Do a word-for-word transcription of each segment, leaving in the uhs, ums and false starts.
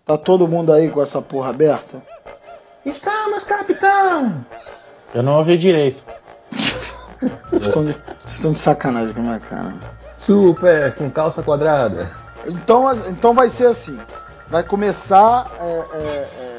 Tá todo mundo aí com essa porra aberta? Estamos, capitão! Eu não ouvi direito. estão, de, estão de sacanagem com a minha cara. Super, com calça quadrada. Então, então vai ser assim. Vai começar... É, é, é...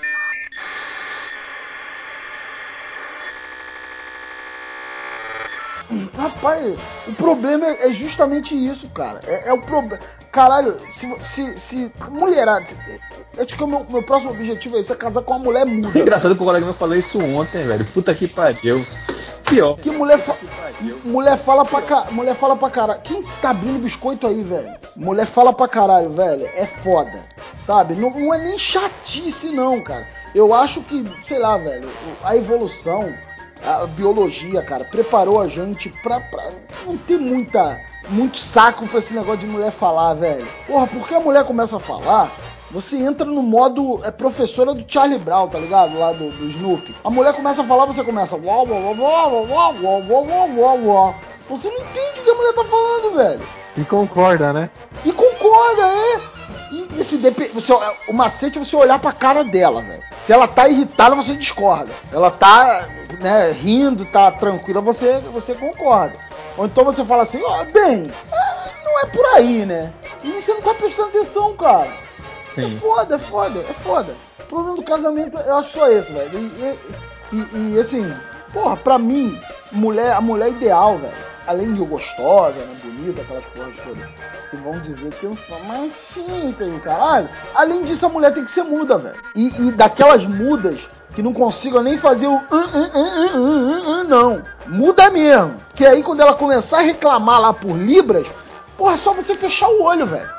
Rapaz, o problema é justamente isso, cara. É, é o problema. Caralho, se, se, se mulherada. Acho que o meu, meu próximo objetivo é esse, é casar com uma mulher muda. Engraçado que o colega meu falou isso ontem, velho. Puta que pariu. Pior. Que mulher, fa... mulher fala pra caralho. Mulher fala pra caralho. Quem tá abrindo biscoito aí, velho? Mulher fala pra caralho, velho. É foda. Sabe? Não, não é nem chatice, não, cara. Eu acho que, sei lá, velho, a evolução. A biologia, cara, preparou a gente pra, pra não ter muita, muito saco pra esse negócio de mulher falar, velho. Porra, porque a mulher começa a falar, você entra no modo é, professora do Charlie Brown, tá ligado? Lá do, do Snoopy. A mulher começa a falar, você começa... Uau, uau, uau, uau, uau, uau, uau, uau, uau. Você não entende o que a mulher tá falando, velho. E concorda, né? E concorda, é... E, e se dep- você, o macete é você olhar pra cara dela, velho. Se ela tá irritada, você discorda. Ela tá, né, rindo, tá tranquila, você, você concorda. Ou então você fala assim, ó, oh, bem, não é por aí, né? E você não tá prestando atenção, cara. Sim. É foda, é foda, é foda. O problema do casamento, eu acho só esse, velho. E, e, e, e assim, porra, pra mim, mulher, a mulher ideal, velho. Além de gostosa, né, bonita, aquelas porras todas que vão dizer que eu sou machista e o caralho. Além disso, a mulher tem que ser muda, velho. E, e daquelas mudas que não consigam nem fazer o uh, uh, uh, uh, uh, uh, não. Muda mesmo. Que aí quando ela começar a reclamar lá por libras, porra, é só você fechar o olho, velho.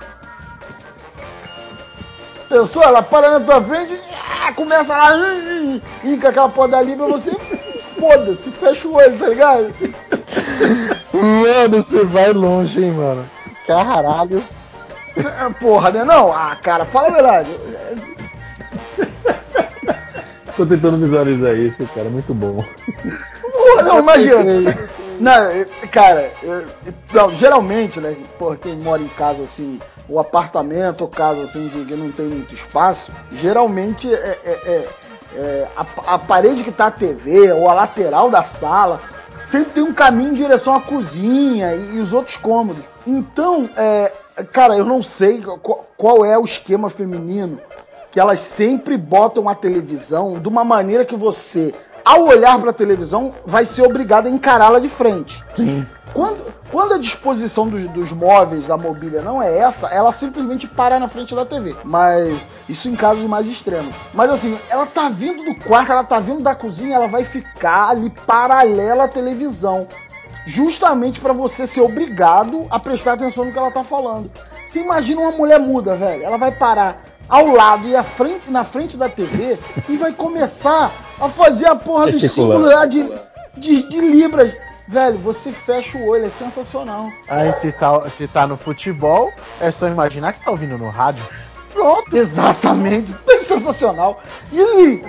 Pensou? Ela para na tua frente e ah, começa lá, uh, uh, e com aquela porra da libra, você foda-se, fecha o olho, tá ligado? Mano, você vai longe, hein, mano. Caralho. Porra, né? Não? Ah, cara, fala a verdade. Tô tentando visualizar isso, cara, muito bom. Porra, não, imagina. Não, cara, eu, não, geralmente, né, porra, quem mora em casa assim, o apartamento ou casa assim, que não tem muito espaço, geralmente é, é, é, é a, a parede que tá a T V ou a lateral da sala sempre tem um caminho em direção à cozinha e, e os outros cômodos. Então, é, cara, eu não sei qual, qual é o esquema feminino que elas sempre botam a televisão de uma maneira que você, ao olhar para a televisão, vai ser obrigado a encará-la de frente. Sim. Quando, quando a disposição dos, dos móveis, da mobília não é essa, ela simplesmente para na frente da T V. Mas isso em casos mais extremos. Mas assim, ela tá vindo do quarto, ela tá vindo da cozinha, ela vai ficar ali paralela à televisão. Justamente para você ser obrigado a prestar atenção no que ela tá falando. Você imagina uma mulher muda, velho. Ela vai parar ao lado e à frente, na frente da T V e vai começar a fazer a porra dos símbolos lá de, de, de libras. Velho, você fecha o olho, é sensacional. Aí se tá, se tá no futebol, é só imaginar que tá ouvindo no rádio. Pronto, exatamente. É sensacional. E assim...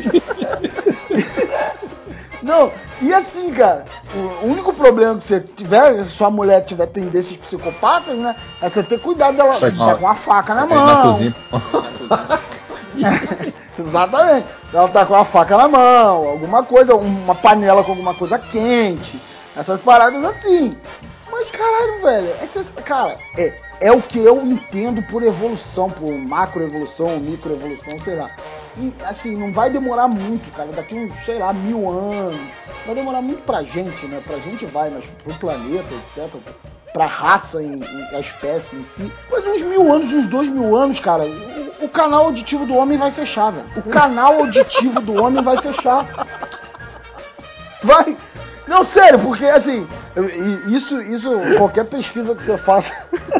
Não, e assim, cara, o único problema que você tiver, se sua mulher tiver tendências psicopatas, né, é você ter cuidado dela, tá com a faca na mão. Na cozinha. Exatamente. Ela tá com a faca na mão, alguma coisa, uma panela com alguma coisa quente, essas paradas assim. Mas caralho, velho, essas, cara, é, é o que eu entendo por evolução, por macroevolução, microevolução, sei lá. E, assim, não vai demorar muito, cara, daqui uns, sei lá, mil anos. Vai demorar muito pra gente, né? Pra gente vai, mas pro planeta, etcétera. Pra raça, em, em, a espécie em si. Mas uns mil anos, uns dois mil anos, cara, o, o canal auditivo do homem vai fechar, velho. O canal auditivo do homem vai fechar. Vai... Não, sério, porque assim, isso, isso, qualquer pesquisa que você faça,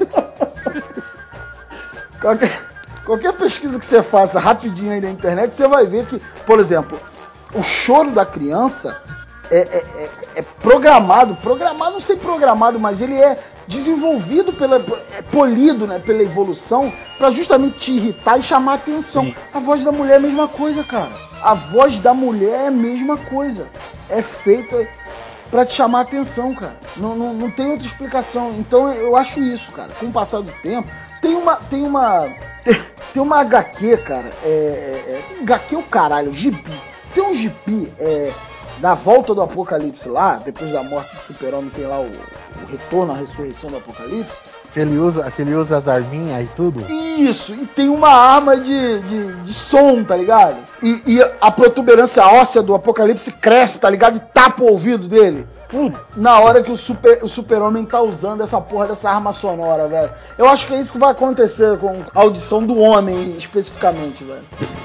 qualquer, qualquer pesquisa que você faça rapidinho aí na internet, você vai ver que, por exemplo, o choro da criança é, é, é, é programado, programado, não sei programado, mas ele é desenvolvido, pela, é polido, né, pela evolução, para justamente te irritar e chamar a atenção. Sim. A voz da mulher é a mesma coisa, cara. A voz da mulher é a mesma coisa. É feita pra te chamar a atenção, cara. Não, não, não tem outra explicação. Então eu acho isso, cara. Com o passar do tempo, tem uma. Tem uma. Tem uma H Q, cara. É, é, é, H Q é o caralho, gibi. Tem um gibi é, na volta do Apocalipse lá, depois da morte do Super-Homem, tem lá o, o retorno, a ressurreição do Apocalipse. Que ele usa, que ele usa as arminhas e tudo. Isso, e tem uma arma de, de, de som, tá ligado? E, e a protuberância óssea do Apocalipse cresce, tá ligado? E tapa o ouvido dele. Na hora que o, super, o Super-Homem tá usando essa porra dessa arma sonora, velho. Eu acho que é isso que vai acontecer com a audição do homem, especificamente, velho.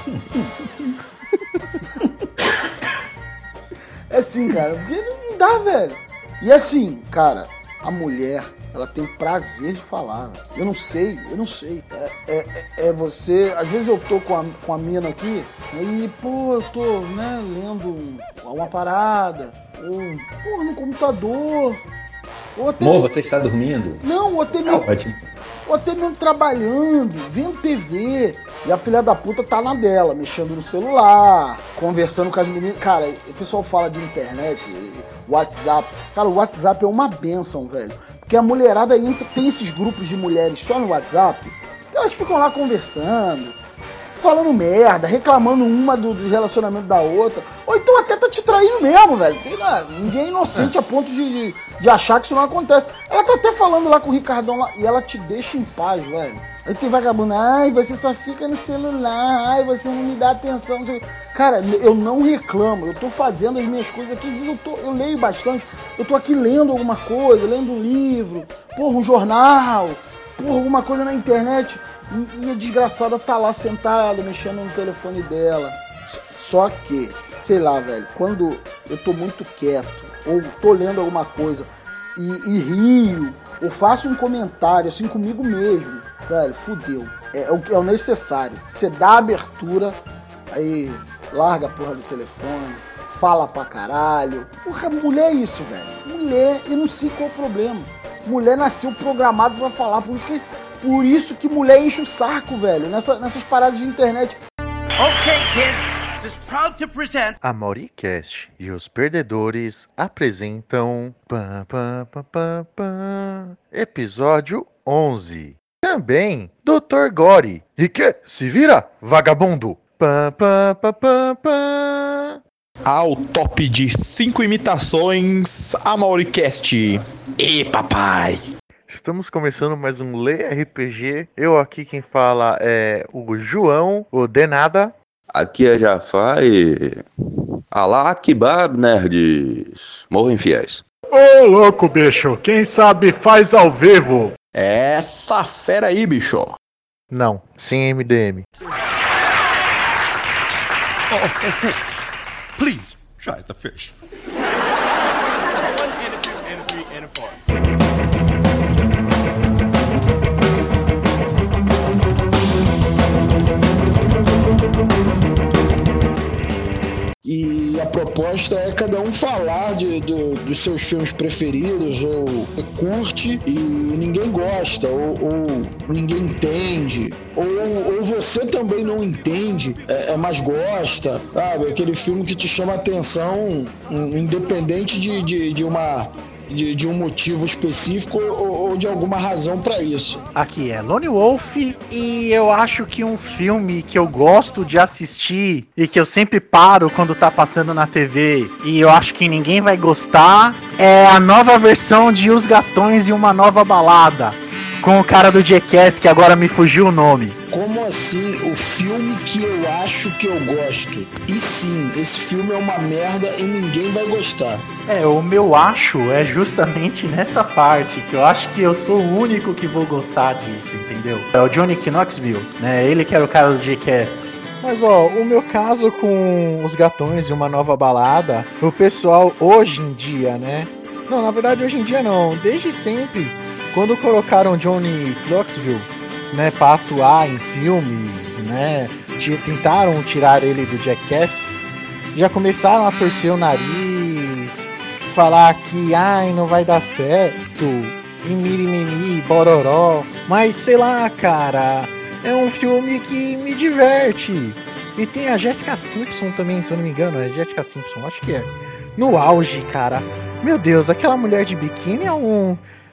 É assim, cara, porque não dá, velho. E assim, cara, a mulher, ela tem o prazer de falar, velho. Eu não sei, eu não sei. É, é, é você... Às vezes eu tô com a, com a mina aqui, e, pô, eu tô, né, lendo uma parada... Ou, porra, no computador. Ou até Amor, mesmo... você está dormindo? Não, ou até, É mesmo... ótimo. ou até mesmo trabalhando, vendo T V. E a filha da puta tá na dela, mexendo no celular, conversando com as meninas. Cara, o pessoal fala de internet, WhatsApp. Cara, o WhatsApp é uma benção, velho. Porque a mulherada entra, tem esses grupos de mulheres só no WhatsApp, que elas ficam lá conversando, falando merda, reclamando uma do, do relacionamento da outra, ou então até tá te traindo mesmo, velho. Ninguém é inocente é. a ponto de, de, de achar que isso não acontece. Ela tá até falando lá com o Ricardão lá, e ela te deixa em paz, velho. Aí tem vagabundo, ai, você só fica no celular, ai, você não me dá atenção. Cara, eu não reclamo, eu tô fazendo as minhas coisas aqui, eu, tô, eu leio bastante, eu tô aqui lendo alguma coisa, lendo um livro, porra, um jornal, porra, alguma coisa na internet. E, e a desgraçada tá lá sentada, mexendo no telefone dela. Só que, sei lá, velho, quando eu tô muito quieto, ou tô lendo alguma coisa e, e rio, ou faço um comentário assim comigo mesmo, velho, fudeu. É, é, o, é o necessário. Você dá a abertura, aí larga a porra do telefone, fala pra caralho. Porra, mulher é isso, velho. Mulher, eu não sei qual é o problema. Mulher nasceu programado pra falar, por isso que... Por isso que mulher enche o saco, velho, nessa, nessas paradas de internet. Ok, kids, this is proud to present... A Mauricast e os perdedores apresentam... Pam, pam, pam, pam, pam, episódio onze. Também, doutor Gore. E que? Se vira, vagabundo. Pam, pam, pam, pam, pam. Ao top de cinco imitações, a Mauricast. E papai... Estamos começando mais um Lê R P G. Eu aqui quem fala é o João, o Denada. Aqui é Jafar e... Alá Akbar, nerds. Morram fiéis. Ô louco, bicho, quem sabe faz ao vivo. Essa fera aí, bicho. Não, sem M D M. Oh, hey, hey. Please, try the fish. One and a two and a three and a four. E a proposta é cada um falar de, de, dos seus filmes preferidos, ou curte e ninguém gosta, ou, ou ninguém entende, ou, ou você também não entende, é, é, mas gosta, sabe? Aquele filme que te chama a atenção, independente de, de, de uma... De, de um motivo específico ou, ou de alguma razão pra isso. Aqui é Lone Wolf e eu acho que um filme que eu gosto de assistir e que eu sempre paro quando tá passando na T V e eu acho que ninguém vai gostar é a nova versão de Os Gatões e Uma Nova Balada, com o cara do Jackass, que agora me fugiu o nome. Como assim o filme que eu acho que eu gosto? E sim, esse filme é uma merda e ninguém vai gostar. É, o meu acho é justamente nessa parte, que eu acho que eu sou o único que vou gostar disso, entendeu? É o Johnny Knoxville, né? Ele que era o cara do Jackass. Mas ó, o meu caso com Os Gatões e Uma Nova Balada, o pessoal hoje em dia, né? Não, na verdade hoje em dia não, desde sempre... Quando colocaram Johnny Knoxville, né, pra atuar em filmes, né, tentaram tirar ele do Jackass, já começaram a torcer o nariz, falar que, ai, não vai dar certo, e mirimimi, bororó, mas sei lá, cara, é um filme que me diverte. E tem a Jessica Simpson também, se eu não me engano, é Jessica Simpson, acho que é, no auge, cara. Meu Deus, aquela mulher de biquíni é um...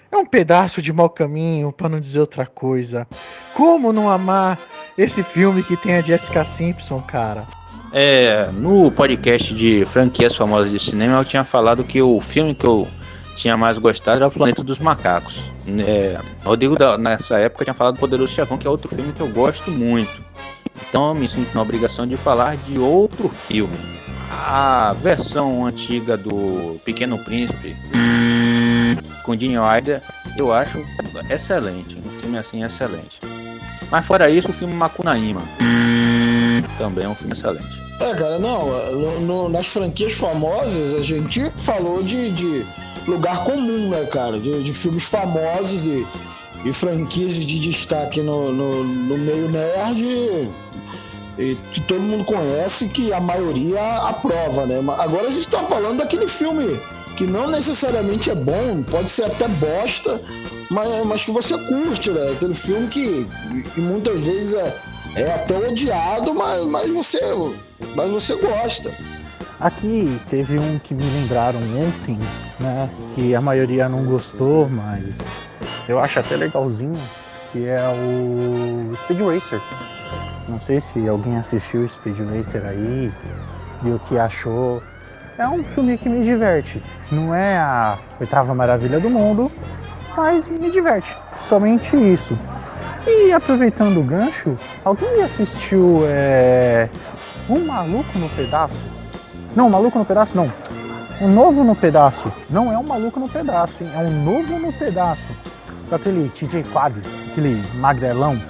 é um pedaço de mau caminho, pra não dizer outra coisa. Como não amar esse filme que tem a Jessica Simpson, cara? É, no podcast de franquias famosas de cinema, eu tinha falado que o filme que eu tinha mais gostado era O Planeta dos Macacos. É, Rodrigo, nessa época, tinha falado do Poderoso Chefão, que é outro filme que eu gosto muito. Então eu me sinto na obrigação de falar de outro filme. A versão antiga do Pequeno Príncipe, com Gene Wilder, eu acho excelente. Um filme assim excelente. Mas fora isso, o filme Macunaíma também é um filme excelente. É, cara, não, no, no, nas franquias famosas a gente falou de, de lugar comum, né, cara, de, de filmes famosos e, e franquias de destaque no, no, no meio nerd e, e que todo mundo conhece, que a maioria aprova, né? Agora a gente tá falando daquele filme que não necessariamente é bom, pode ser até bosta, mas, mas que você curte, né? Aquele filme que, que muitas vezes é, é até odiado, mas, mas, você, mas você gosta. Aqui teve um que me lembraram ontem, né? Que a maioria não gostou, mas eu acho até legalzinho, que é o Speed Racer. Não sei se alguém assistiu o Speed Racer aí e o que achou. É um filme que me diverte. Não é a oitava maravilha do mundo, mas me diverte. Somente isso. E aproveitando o gancho, alguém assistiu é... Um Maluco no Pedaço? Não, Maluco no Pedaço não. Um Novo no Pedaço. Não é um Maluco no Pedaço, hein? É um Novo no Pedaço. Com aquele T J Quadros, aquele magrelão.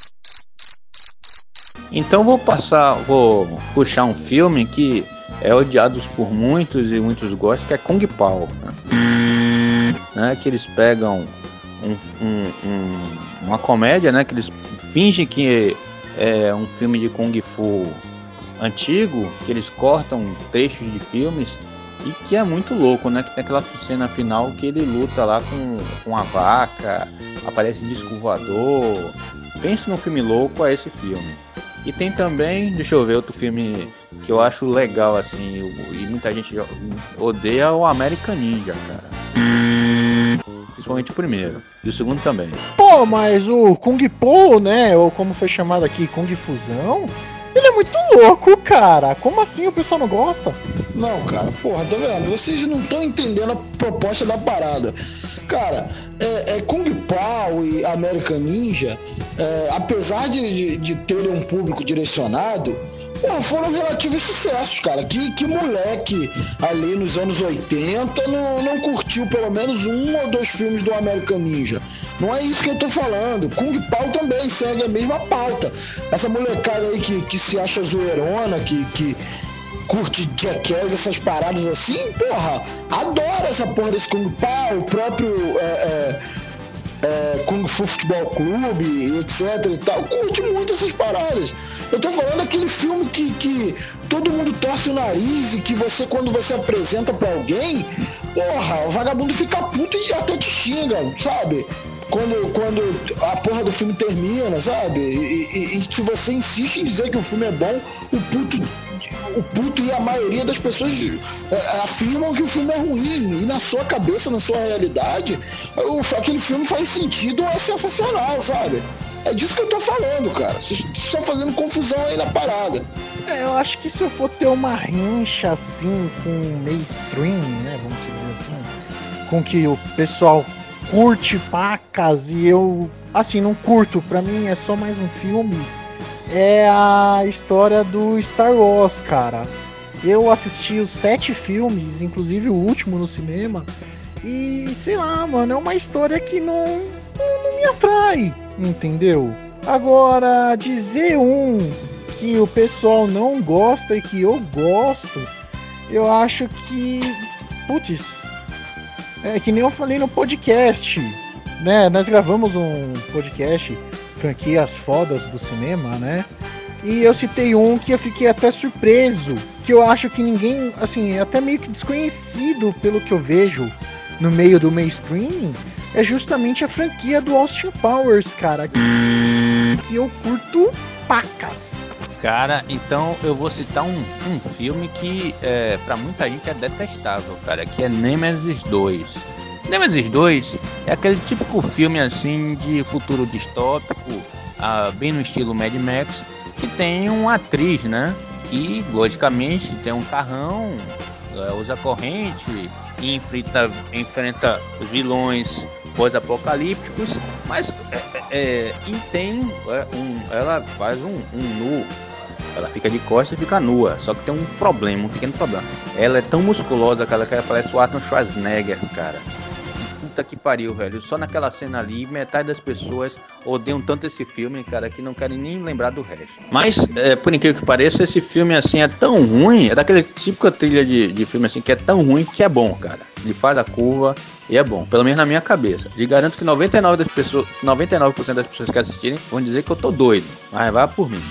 Então vou passar, vou puxar um filme que é odiado por muitos e muitos gostam, que é Kung Pao, né? Né? Que eles pegam um, um, um, uma comédia, né? Que eles fingem que é um filme de Kung Fu antigo, que eles cortam trechos de filmes e que é muito louco, né? Que tem aquela cena final que ele luta lá com, com a vaca, aparece disco voador. Pensa num filme louco, é esse filme. E tem também, deixa eu ver, outro filme que eu acho legal, assim, e muita gente odeia, o American Ninja, cara. Principalmente o primeiro. E o segundo também. Pô, mas o Kung Po, né, ou como foi chamado aqui, Kung Fusão, ele é muito louco, cara. Como assim o pessoal não gosta? Não, cara, porra, tá vendo? Vocês não estão entendendo a proposta da parada. Cara, é, é Kung Pao e American Ninja, é, apesar de, de, de terem um público direcionado, porra, foram relativos sucessos, cara. Que, que moleque ali nos anos oitenta não, não curtiu pelo menos um ou dois filmes do American Ninja? Não é isso que eu tô falando. Kung Pao também segue a mesma pauta. Essa molecada aí que, que se acha zoeirona, que... que curte Jackass, essas paradas assim, porra, adora essa porra desse Kung Pao, o próprio é, é, é, Kung Fu Futebol Clube, etc e tal, curte muito essas paradas. Eu tô falando daquele filme que, que todo mundo torce o nariz e que você, quando você apresenta pra alguém, porra, o vagabundo fica puto e até te xinga, sabe? Quando, quando a porra do filme termina, sabe? E, e, e se você insiste em dizer que o filme é bom, o puto o puto e a maioria das pessoas é, afirmam que o filme é ruim, e na sua cabeça, na sua realidade, o, aquele filme faz sentido, é sensacional, sabe? É disso que eu tô falando, cara. Vocês estão fazendo confusão aí na parada. É, eu acho que se eu for ter uma rincha assim com mainstream, né, vamos dizer assim, com que o pessoal curte pacas e eu, assim, não curto, pra mim é só mais um filme, é a história do Star Wars, cara. Eu assisti os sete filmes, inclusive o último no cinema, e sei lá, mano, é uma história que não, não, não me atrai, entendeu? Agora, dizer um que o pessoal não gosta e que eu gosto, eu acho que, putz, é que nem eu falei no podcast, né? Nós gravamos um podcast, franquias fodas do cinema, né? E eu citei um que eu fiquei até surpreso, que eu acho que ninguém, assim, é até meio que desconhecido pelo que eu vejo no meio do mainstream, é justamente a franquia do Austin Powers, cara, que eu curto pacas. Cara, então eu vou citar um, um filme que é, pra muita gente é detestável, cara, que é Nemesis dois. Nemesis dois é aquele típico filme assim de futuro distópico, ah, bem no estilo Mad Max, que tem uma atriz, né? Que logicamente tem um carrão, é, usa corrente e enfrenta, enfrenta os vilões pós-apocalípticos, mas é, é, e tem é, um, ela faz um, um nu, ela fica de costas e fica nua, só que tem um problema, um pequeno problema. Ela é tão musculosa que ela parece o Arnold Schwarzenegger, cara. Puta que pariu, velho. Só naquela cena ali, metade das pessoas odeiam tanto esse filme, cara, que não querem nem lembrar do resto. Mas, é, por incrível que pareça, esse filme, assim, é tão ruim, é daquele típico trilha de, de filme, assim, que é tão ruim que é bom, cara. Ele faz a curva e é bom, pelo menos na minha cabeça. E garanto que noventa e nove das pessoas, noventa e nove por cento das pessoas que assistirem vão dizer que eu tô doido, mas vá por mim.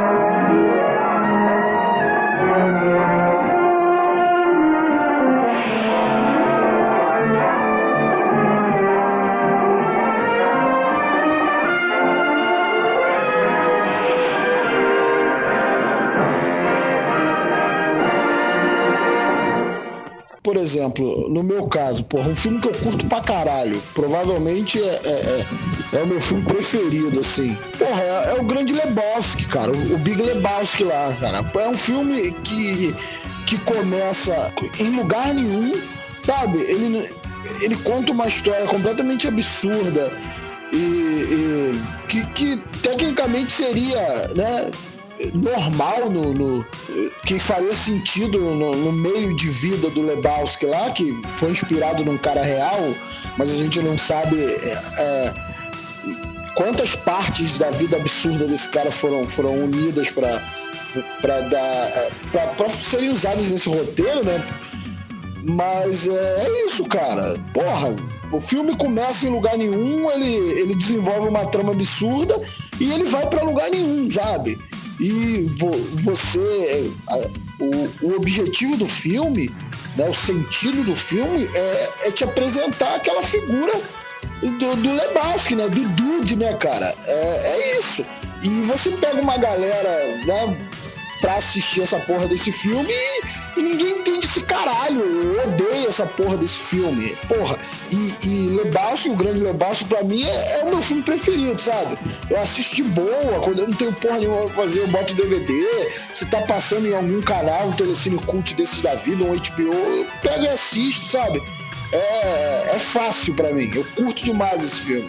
Por exemplo, no meu caso, porra, um filme que eu curto pra caralho, provavelmente é, é, é, é o meu filme preferido, assim. Porra, é, é o Grande Lebowski, cara, o, o Big Lebowski lá, cara. É um filme que, que começa em lugar nenhum, sabe? Ele, ele conta uma história completamente absurda e, e que, que tecnicamente seria, né, normal, no, no, que faria sentido no, no meio de vida do Lebowski lá, que foi inspirado num cara real, mas a gente não sabe é, é, quantas partes da vida absurda desse cara foram, foram unidas para para dar para serem usadas nesse roteiro, né? Mas é, é isso, cara. Porra, o filme começa em lugar nenhum, ele, ele desenvolve uma trama absurda e ele vai para lugar nenhum, sabe? E você, o, o objetivo do filme, né, o sentido do filme é, é te apresentar aquela figura do, do Lebowski, né, do Dude, né, cara? É, é isso. E você pega uma galera, né, pra assistir essa porra desse filme e, e ninguém entende esse caralho. Eu odeio essa porra desse filme. Porra, e, e Lebowski, o Grande Lebowski, pra mim é, é o meu filme preferido, sabe? Eu assisto de boa, quando eu não tenho porra nenhuma pra fazer, eu boto D V D. Se tá passando em algum canal, um telecine cult desses da vida, um H B O, eu pego e assisto, sabe? É, é fácil pra mim, eu curto demais esse filme.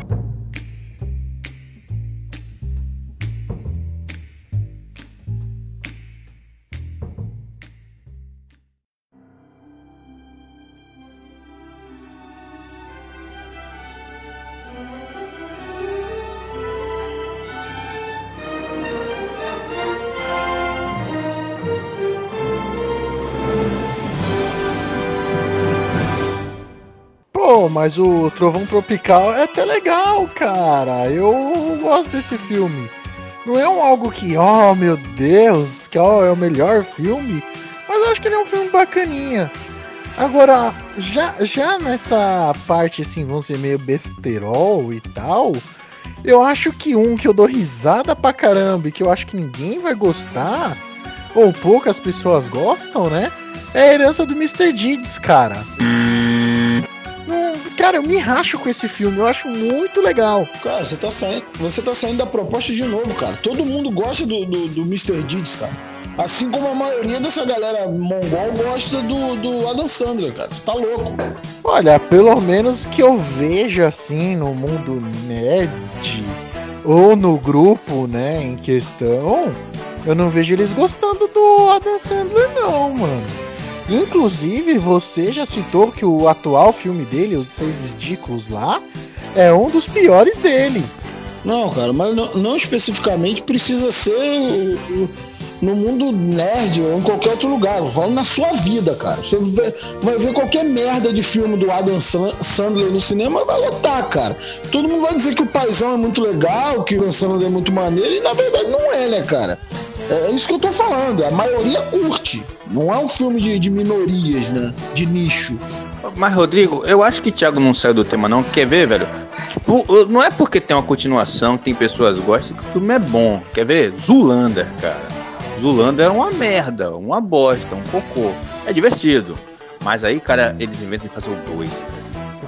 Pô, mas o Trovão Tropical é até legal, cara. Eu gosto desse filme. Não é um algo que, oh meu Deus, que oh, é o melhor filme, mas eu acho que ele é um filme bacaninha. Agora, já, já nessa parte assim, vamos dizer, meio besterol e tal, eu acho que um que eu dou risada pra caramba e que eu acho que ninguém vai gostar, ou poucas pessoas gostam, né? É a Herança do mister Deeds, cara. Cara, eu me racho com esse filme, eu acho muito legal. Cara, você tá saindo, você tá saindo da proposta de novo, cara. Todo mundo gosta do, do, do mister Deeds, cara. Assim como a maioria dessa galera mongol gosta do, do Adam Sandler, cara. Você tá louco. Olha, pelo menos que eu veja assim no mundo nerd ou no grupo, né, em questão, eu não vejo eles gostando do Adam Sandler não, mano. Inclusive, você já citou que o atual filme dele, Os Seis Ridículos lá, é um dos piores dele. Não, cara, mas não, não especificamente precisa ser no mundo nerd ou em qualquer outro lugar. Eu falo na sua vida, cara. Você vê, vai ver qualquer merda de filme do Adam Sandler no cinema, vai lotar, cara. Todo mundo vai dizer que o Paizão é muito legal, que o Adam Sandler é muito maneiro, e na verdade não é, né, cara? É isso que eu tô falando, a maioria curte. Não é um filme de, de minorias, né? De nicho. Mas, Rodrigo, eu acho que o Thiago não saiu do tema, não. Quer ver, velho? Tipo, não é porque tem uma continuação, tem pessoas que gostam, que o filme é bom. Quer ver? Zoolander, cara. Zoolander é uma merda, uma bosta, um cocô. É divertido. Mas aí, cara, eles inventam de fazer o dois, velho.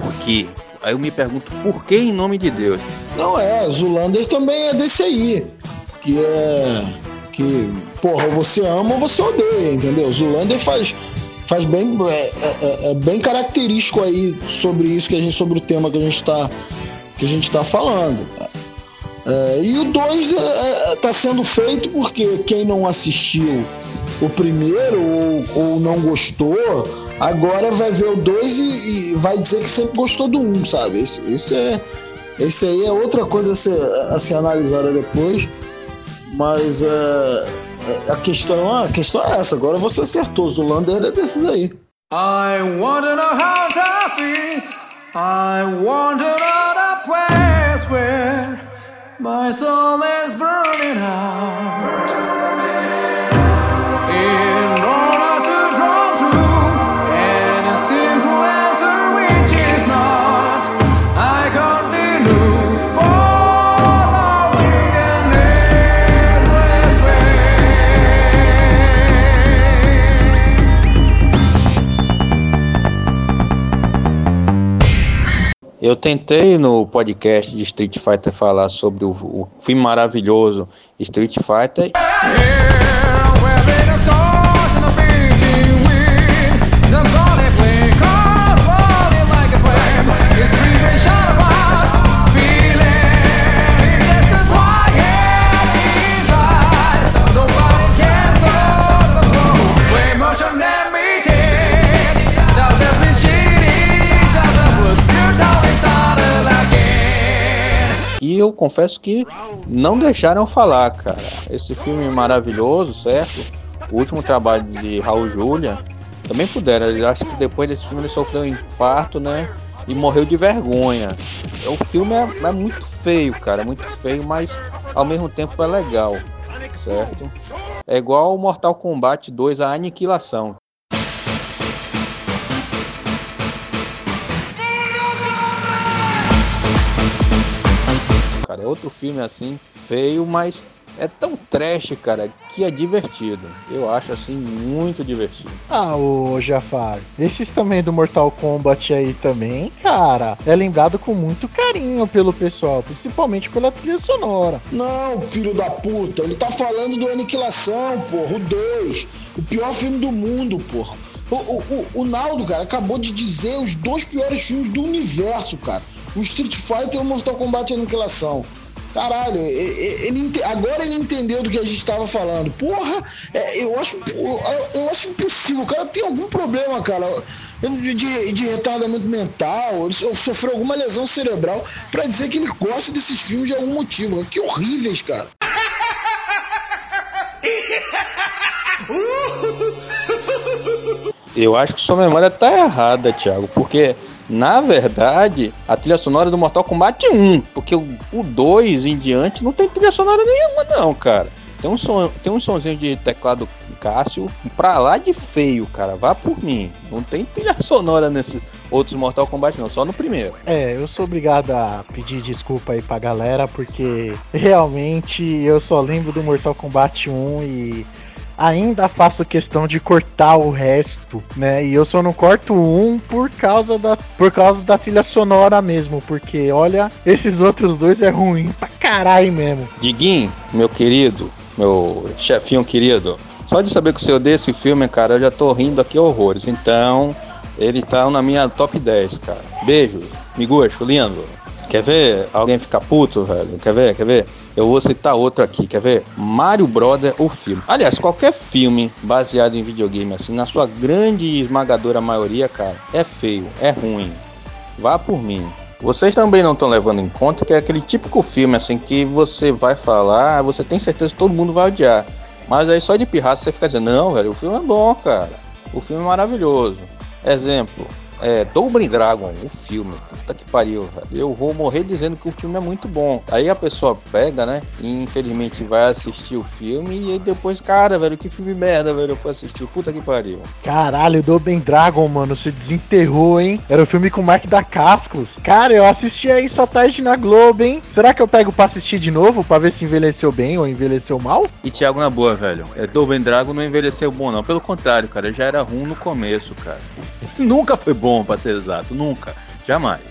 Por quê? Aí eu me pergunto, por que em nome de Deus? Não é, Zoolander também é desse aí. Que é... Que, porra, ou você ama ou você odeia, entendeu? Zoolander faz... Faz bem... É, é, é bem característico aí sobre isso, que a gente, sobre o tema que a gente tá... Que a gente tá falando. É, e o dois é, é, tá sendo feito porque quem não assistiu o primeiro ou, ou não gostou, agora vai ver o dois e, e vai dizer que sempre gostou do um, sabe? Esse, esse, é, esse aí é outra coisa a ser, a ser analisada depois, mas é, a, questão, a questão é essa. Agora você acertou, Zoolander é desses aí. I want to know how to fix. I want to know the place where my soul is burning out. In order to draw to any simple answer which is not, I continue following an endless way. Eu tentei no podcast de Street Fighter falar sobre o, o filme maravilhoso Street Fighter. E eu confesso que não deixaram falar, cara. Esse filme maravilhoso, certo? O último trabalho de Raul Julia também puderam. Eu acho que depois desse filme ele sofreu um infarto, né? E morreu de vergonha. O filme é, é muito feio, cara. Muito feio, mas ao mesmo tempo é legal, certo? É igual o Mortal Kombat dois, a Aniquilação. Cara, é outro filme assim, feio, mas é tão trash, cara, que é divertido. Eu acho assim, muito divertido. Ah, ô Jafar, esses também do Mortal Kombat aí também, cara, é lembrado com muito carinho pelo pessoal, principalmente pela trilha sonora. Não, filho da puta, ele tá falando do Aniquilação, porra, o dois, o pior filme do mundo, porra. O, o, o, o Naldo, cara, acabou de dizer os dois piores filmes do universo, cara. O Street Fighter e o Mortal Kombat Aniquilação. Caralho, ele, ele, agora ele entendeu do que a gente tava falando. Porra, é, eu, acho, eu acho impossível. O cara tem algum problema, cara, de, de, de retardamento mental. Ele sofreu alguma lesão cerebral pra dizer que ele gosta desses filmes de algum motivo. Que horríveis, cara. Eu acho que sua memória tá errada, Thiago, porque na verdade a trilha sonora do Mortal Kombat um, porque o, o dois em diante não tem trilha sonora nenhuma não, cara. Tem um, som, tem um sonzinho de teclado Cássio pra lá de feio, cara, vá por mim. Não tem trilha sonora nesses outros Mortal Kombat não, só no primeiro. É, eu sou obrigado a pedir desculpa aí pra galera, porque realmente eu só lembro do Mortal Kombat um e ainda faço questão de cortar o resto, né? E eu só não corto um por causa da, por causa da trilha sonora mesmo, porque olha, esses outros dois é ruim pra caralho mesmo. Diguinho, meu querido, meu chefinho querido, só de saber que você odeia esse filme, cara, eu já tô rindo aqui horrores. Então, ele tá na minha top dez, cara. Beijo, miguxo, lindo. Quer ver alguém ficar puto, velho? Quer ver? Quer ver? Eu vou citar outro aqui, quer ver? Mario Brother, o filme. Aliás, qualquer filme baseado em videogame, assim, na sua grande e esmagadora maioria, cara, é feio, é ruim. Vá por mim. Vocês também não estão levando em conta que é aquele típico filme, assim, que você vai falar, você tem certeza que todo mundo vai odiar. Mas aí só de pirraça você fica dizendo, não, velho, o filme é bom, cara. O filme é maravilhoso. Exemplo, é Double Dragon, o filme. Puta que pariu, velho. Eu vou morrer dizendo que o filme é muito bom. Aí a pessoa pega, né? E infelizmente vai assistir o filme e aí depois, cara, velho, que filme merda, velho. Eu fui assistir. Puta que pariu. Caralho, Double Dragon, mano, você desenterrou, hein? Era o filme com o Mark da Cascos. Cara, eu assisti isso à tarde na Globo, hein? Será que eu pego pra assistir de novo pra ver se envelheceu bem ou envelheceu mal? E Thiago, na boa, velho. É, Double Dragon não envelheceu bom, não. Pelo contrário, cara, já era ruim no começo, cara. Nunca foi bom, pra ser exato, nunca. Jamais.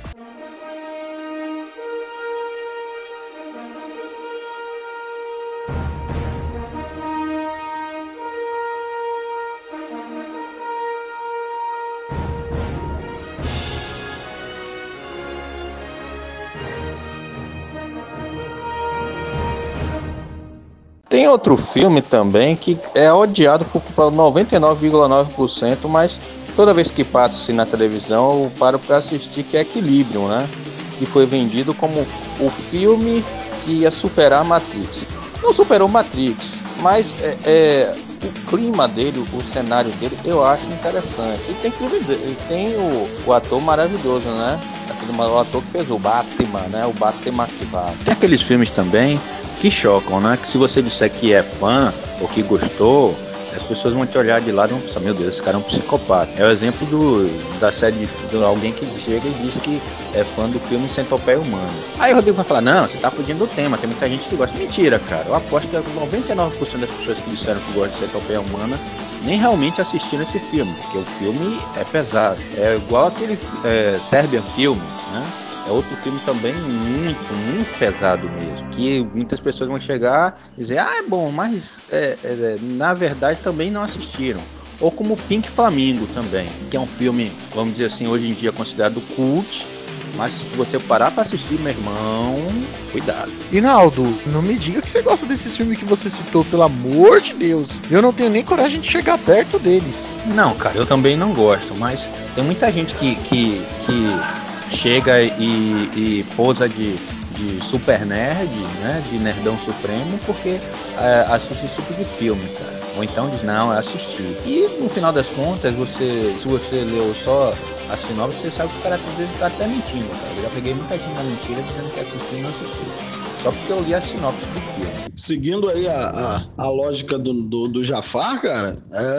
Tem outro filme também que é odiado por, por noventa e nove vírgula nove por cento, mas toda vez que passa assim na televisão eu paro para assistir, que é Equilibrium, né? Que foi vendido como o filme que ia superar Matrix. Não superou Matrix, mas é, é, o clima dele, o cenário dele, eu acho interessante. E tem, e tem o, o ator maravilhoso, né? Aquele, o ator que fez o Batman, né? O Batman que vai. Tem aqueles filmes também que chocam, né? Que se você disser que é fã ou que gostou, as pessoas vão te olhar de lado e vão pensar, meu Deus, esse cara é um psicopata. É o exemplo do, da série de, de alguém que chega e diz que é fã do filme Centopeia Humana. Aí o Rodrigo vai falar, não, você tá fugindo do tema, tem muita gente que gosta. Mentira, cara. Eu aposto que noventa e nove por cento das pessoas que disseram que gostam de Centopeia Humana nem realmente assistiram esse filme, porque o filme é pesado. É igual aquele é, Serbian Film, né? É outro filme também muito, muito pesado mesmo, que muitas pessoas vão chegar e dizer, ah, é bom, mas é, é, na verdade também não assistiram. Ou como Pink Flamingo também, que é um filme, vamos dizer assim, hoje em dia considerado cult, mas se você parar pra assistir, meu irmão, cuidado. Inaldo, não me diga que você gosta desses filmes que você citou, pelo amor de Deus. Eu não tenho nem coragem de chegar perto deles. Não, cara, eu também não gosto, mas tem muita gente que... que, que... chega e, e posa de, de super nerd, né, de nerdão supremo, porque é, assiste esse tipo de filme, cara. Ou então diz, não, é assistir. E no final das contas, você, se você leu só a sinopse, você sabe que o cara às vezes tá até mentindo, cara. Eu já peguei muita gente na mentira dizendo que assistiu e não assistiu. Só porque eu li a sinopse do filme. Seguindo aí a, a, a lógica do, do, do Jafar, cara,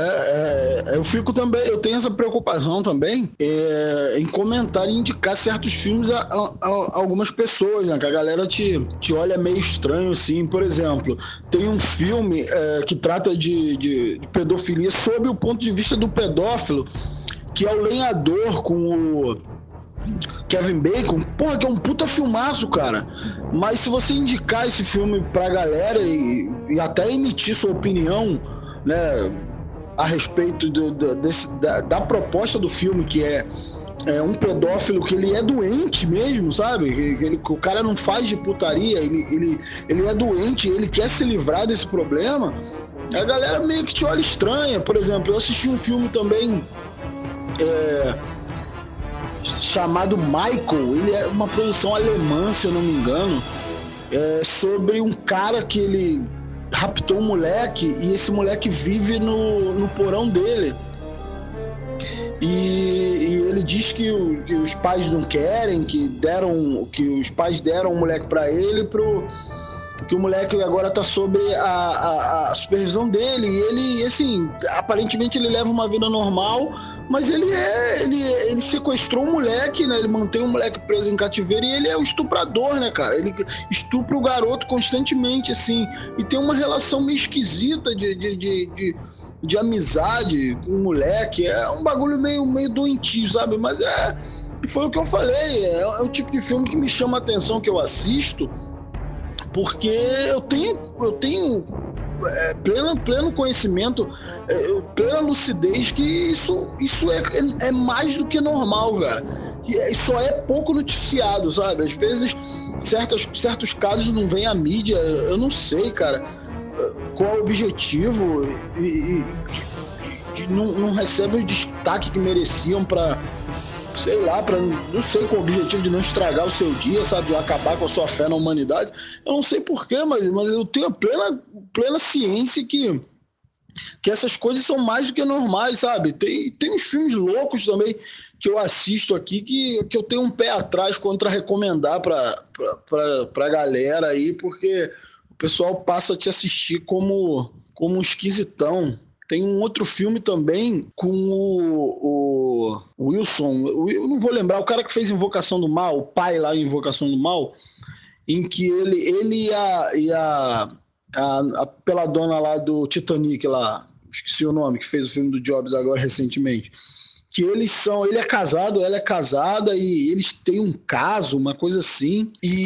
é, é, eu fico também, eu tenho essa preocupação também é, em comentar e indicar certos filmes a, a, a algumas pessoas, né? Que a galera te, te olha meio estranho, assim. Por exemplo, tem um filme é, que trata de, de, de pedofilia sob o ponto de vista do pedófilo, que é o Lenhador, com o Kevin Bacon, porra, que é um puta filmaço, cara. Mas se você indicar esse filme pra galera e, e até emitir sua opinião, né, a respeito do, do, desse, da, da proposta do filme, que é, é um pedófilo que ele é doente mesmo, sabe? Que, ele, que o cara não faz de putaria, ele, ele, ele é doente, ele quer se livrar desse problema, a galera meio que te olha estranha. Por exemplo, eu assisti um filme também é, chamado Michael, ele é uma produção alemã, se eu não me engano, é sobre um cara que ele raptou um moleque e esse moleque vive no, no porão dele. E, e ele diz que, o, que os pais não querem, que deram, que os pais deram o moleque pra ele, pro, que o moleque agora tá sob a, a, a supervisão dele. E ele, assim, aparentemente ele leva uma vida normal, mas ele é, ele, ele sequestrou um moleque, né? Ele mantém o moleque preso em cativeiro e ele é o estuprador, né, cara? Ele estupra o garoto constantemente, assim, e tem uma relação meio esquisita de, de, de, de de amizade com o moleque. É um bagulho meio, meio doentio, sabe? Mas é, foi o que eu falei, é, é o tipo de filme que me chama a atenção, que eu assisto, porque eu tenho, eu tenho é, pleno, pleno conhecimento, é, plena lucidez que isso, isso é, é, é mais do que normal, cara. E só é pouco noticiado, sabe? Às vezes certas, certos casos não vêm à mídia, eu não sei, cara, qual é o objetivo, e, e de, de, não, não recebem o destaque que mereciam pra, sei lá, pra, não sei qual é o objetivo, de não estragar o seu dia, sabe, de acabar com a sua fé na humanidade. Eu não sei porquê, mas, mas eu tenho a plena, plena ciência que, que essas coisas são mais do que normais, sabe? Tem, tem uns filmes loucos também que eu assisto aqui que, que eu tenho um pé atrás contra recomendar pra, pra, pra, pra galera aí, porque o pessoal passa a te assistir como, como um esquisitão. Tem um outro filme também com o, o Wilson, eu não vou lembrar, o cara que fez Invocação do Mal, o pai lá em Invocação do Mal, em que ele, ele e, a, e a, a, a peladona lá do Titanic lá, esqueci o nome, que fez o filme do Jobs agora recentemente, que eles são, ele é casado, ela é casada e eles têm um caso, uma coisa assim,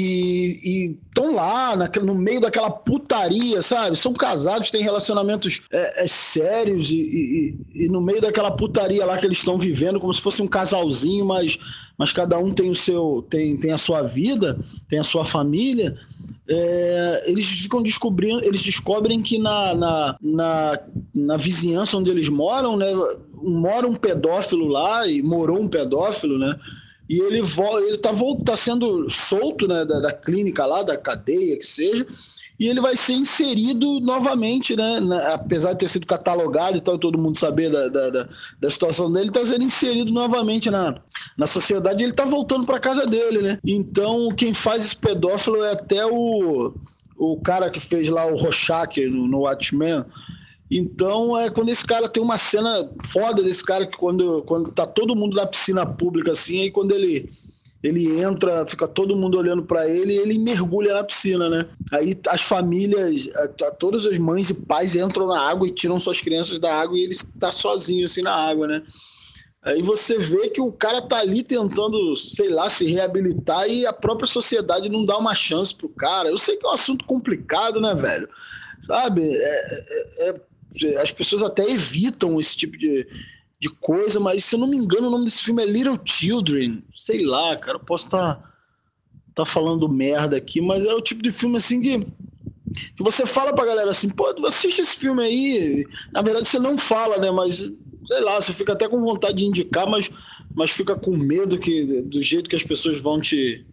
e estão lá naquele, no meio daquela putaria, sabe? São casados, têm relacionamentos é, é, sérios e, e, e no meio daquela putaria lá que eles estão vivendo como se fosse um casalzinho, mas, mas cada um tem o seu, tem, tem a sua vida, tem a sua família. É, eles ficam descobrindo, eles descobrem que na, na, na, na vizinhança onde eles moram, né, mora um pedófilo lá, e morou um pedófilo, né, e ele, ele tá, tá sendo solto, né, da, da clínica lá, da cadeia, que seja, e ele vai ser inserido novamente, né, na, apesar de ter sido catalogado e tal, todo mundo saber da, da, da, da situação dele, tá sendo inserido novamente na, na sociedade, e ele tá voltando pra casa dele, né. Então quem faz esse pedófilo é até o, o cara que fez lá o Rorschach no, no Watchmen. Então é quando esse cara tem uma cena foda desse cara, que quando, quando tá todo mundo na piscina pública assim, aí quando ele ele entra, fica todo mundo olhando pra ele e ele mergulha na piscina, né? Aí as famílias, todas as mães e pais entram na água e tiram suas crianças da água e ele tá sozinho assim na água, né? Aí você vê que o cara tá ali tentando, sei lá, se reabilitar e a própria sociedade não dá uma chance pro cara. Eu sei que é um assunto complicado, né, velho? Sabe? É, é, é, as pessoas até evitam esse tipo de... de coisa, mas se eu não me engano o nome desse filme é Little Children, sei lá, cara, posso estar tá, tá falando merda aqui, mas é o tipo de filme assim que, que você fala pra galera assim, pô, assiste esse filme aí, na verdade você não fala, né, mas sei lá, você fica até com vontade de indicar, mas, mas fica com medo que, do jeito que as pessoas vão te,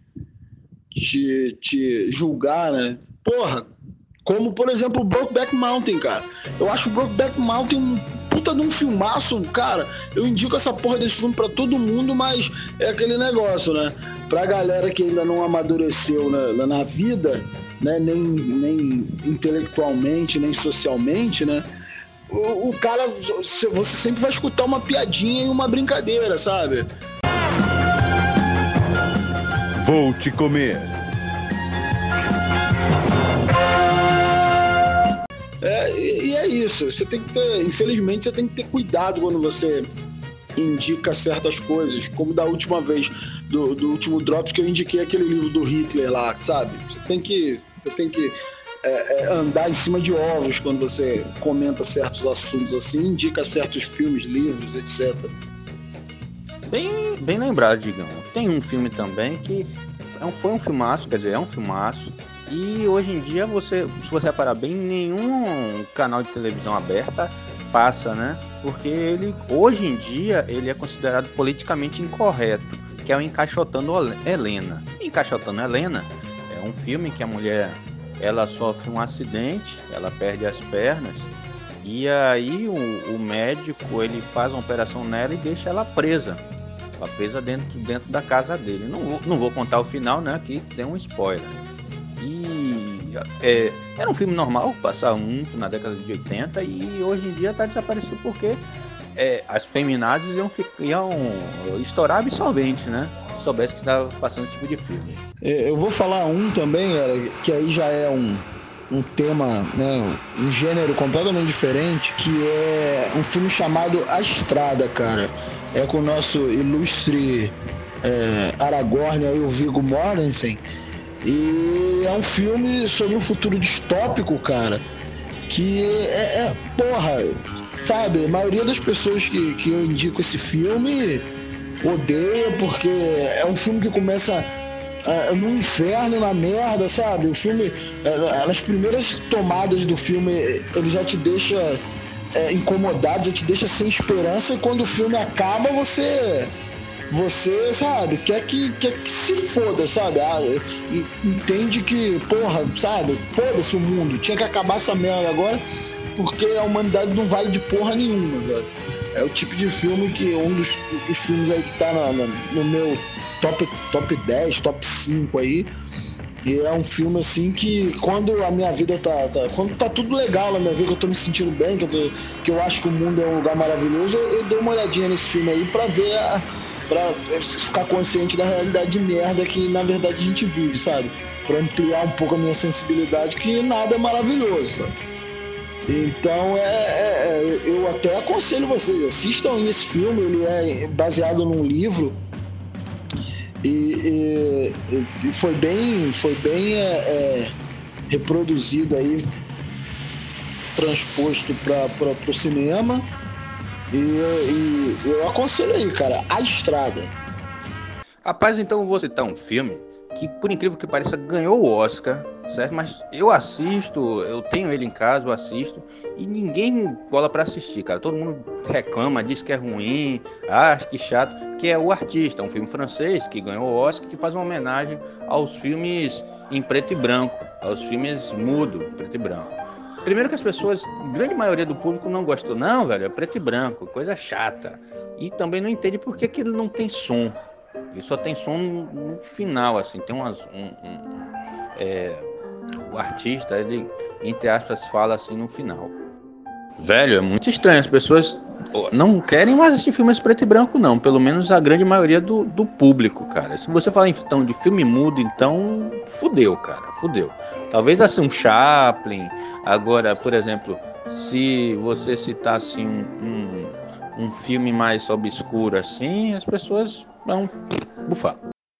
te, te julgar, né, porra, como por exemplo o Brokeback Mountain, cara, eu acho o Brokeback Mountain um puta de um filmaço, cara. Eu indico essa porra desse filme pra todo mundo, mas é aquele negócio, né? Pra galera que ainda não amadureceu na, na vida, né? Nem, nem intelectualmente, nem socialmente, né? O, o cara, você sempre vai escutar uma piadinha e uma brincadeira, sabe? Vou te comer. É, e, e é isso, você tem que ter, infelizmente, você tem que ter cuidado quando você indica certas coisas, como da última vez, do, do último Drops, que eu indiquei aquele livro do Hitler lá, sabe? Você tem que, você tem que é, é, andar em cima de ovos quando você comenta certos assuntos assim, indica certos filmes, livros, etcétera. Bem, bem lembrado, Digão. Tem um filme também que é um, foi um filmaço, quer dizer, é um filmaço. E hoje em dia, você, se você reparar bem, nenhum canal de televisão aberta passa, né? Porque ele, hoje em dia, ele é considerado politicamente incorreto, que é o Encaixotando Helena. Encaixotando Helena é um filme que a mulher, ela sofre um acidente, ela perde as pernas, e aí o, o médico, ele faz uma operação nela e deixa ela presa. Ela presa dentro, dentro da casa dele. Não vou, não vou contar o final, né? Aqui tem um spoiler. E é, era um filme normal, passar muito na década de oitenta, e hoje em dia está desaparecido porque é, as feminazes iam, iam estourar absorvente, né? Se soubesse que estava passando esse tipo de filme. Eu vou falar um também, cara, que aí já é um, um tema, né, um gênero completamente diferente, que é um filme chamado A Estrada, cara. É com o nosso ilustre é, Aragorn, aí, o Viggo Mortensen. E é um filme sobre um futuro distópico, cara, que é, é porra, sabe, a maioria das pessoas que, que eu indico esse filme odeia, porque é um filme que começa uh, no inferno, na merda, sabe, o filme, uh, nas primeiras tomadas do filme, ele já te deixa uh, incomodado, já te deixa sem esperança, e quando o filme acaba, você... Você, sabe, quer que, quer que se foda, sabe? Ah, entende que, porra, sabe? Foda-se o mundo, tinha que acabar essa merda agora, porque a humanidade não vale de porra nenhuma, sabe? É o tipo de filme que, um dos, dos filmes aí que tá no, no meu top, top dez, top cinco aí, e é um filme assim que quando a minha vida tá, tá quando tá tudo legal na minha vida, que eu tô me sentindo bem, que eu, tô, que eu acho que o mundo é um lugar maravilhoso, eu, eu dou uma olhadinha nesse filme aí pra ver a... pra ficar consciente da realidade de merda que na verdade a gente vive, sabe? Pra ampliar um pouco a minha sensibilidade, que nada é maravilhoso, sabe? Então, é, é, eu até aconselho vocês, assistam esse filme, ele é baseado num livro e, e, e foi bem, foi bem é, é, reproduzido aí, transposto para o cinema e, e eu aconselho aí, cara, A Estrada. Rapaz, então eu vou citar um filme que, por incrível que pareça, ganhou o Oscar, certo? Mas eu assisto, eu tenho ele em casa, eu assisto, e ninguém bola pra assistir, cara. Todo mundo reclama, diz que é ruim, acha que chato, que é O Artista, um filme francês que ganhou o Oscar, que faz uma homenagem aos filmes em preto e branco, aos filmes mudo, preto e branco. Primeiro que as pessoas, grande maioria do público não gostou. Não, velho, é preto e branco, coisa chata. E também não entende por que que ele não tem som. Ele só tem som no, no final, assim, tem umas... Um, um, é, o artista, ele, entre aspas, fala assim no final. Velho, é muito estranho, as pessoas não querem mais assistir filmes preto e branco, não. Pelo menos a grande maioria do, do público, cara. Se você falar, então, de filme mudo, então, fudeu, cara, fudeu. Talvez, assim, um Chaplin. Agora, por exemplo, se você citasse um, um, um filme mais obscuro, assim, as pessoas vão bufar.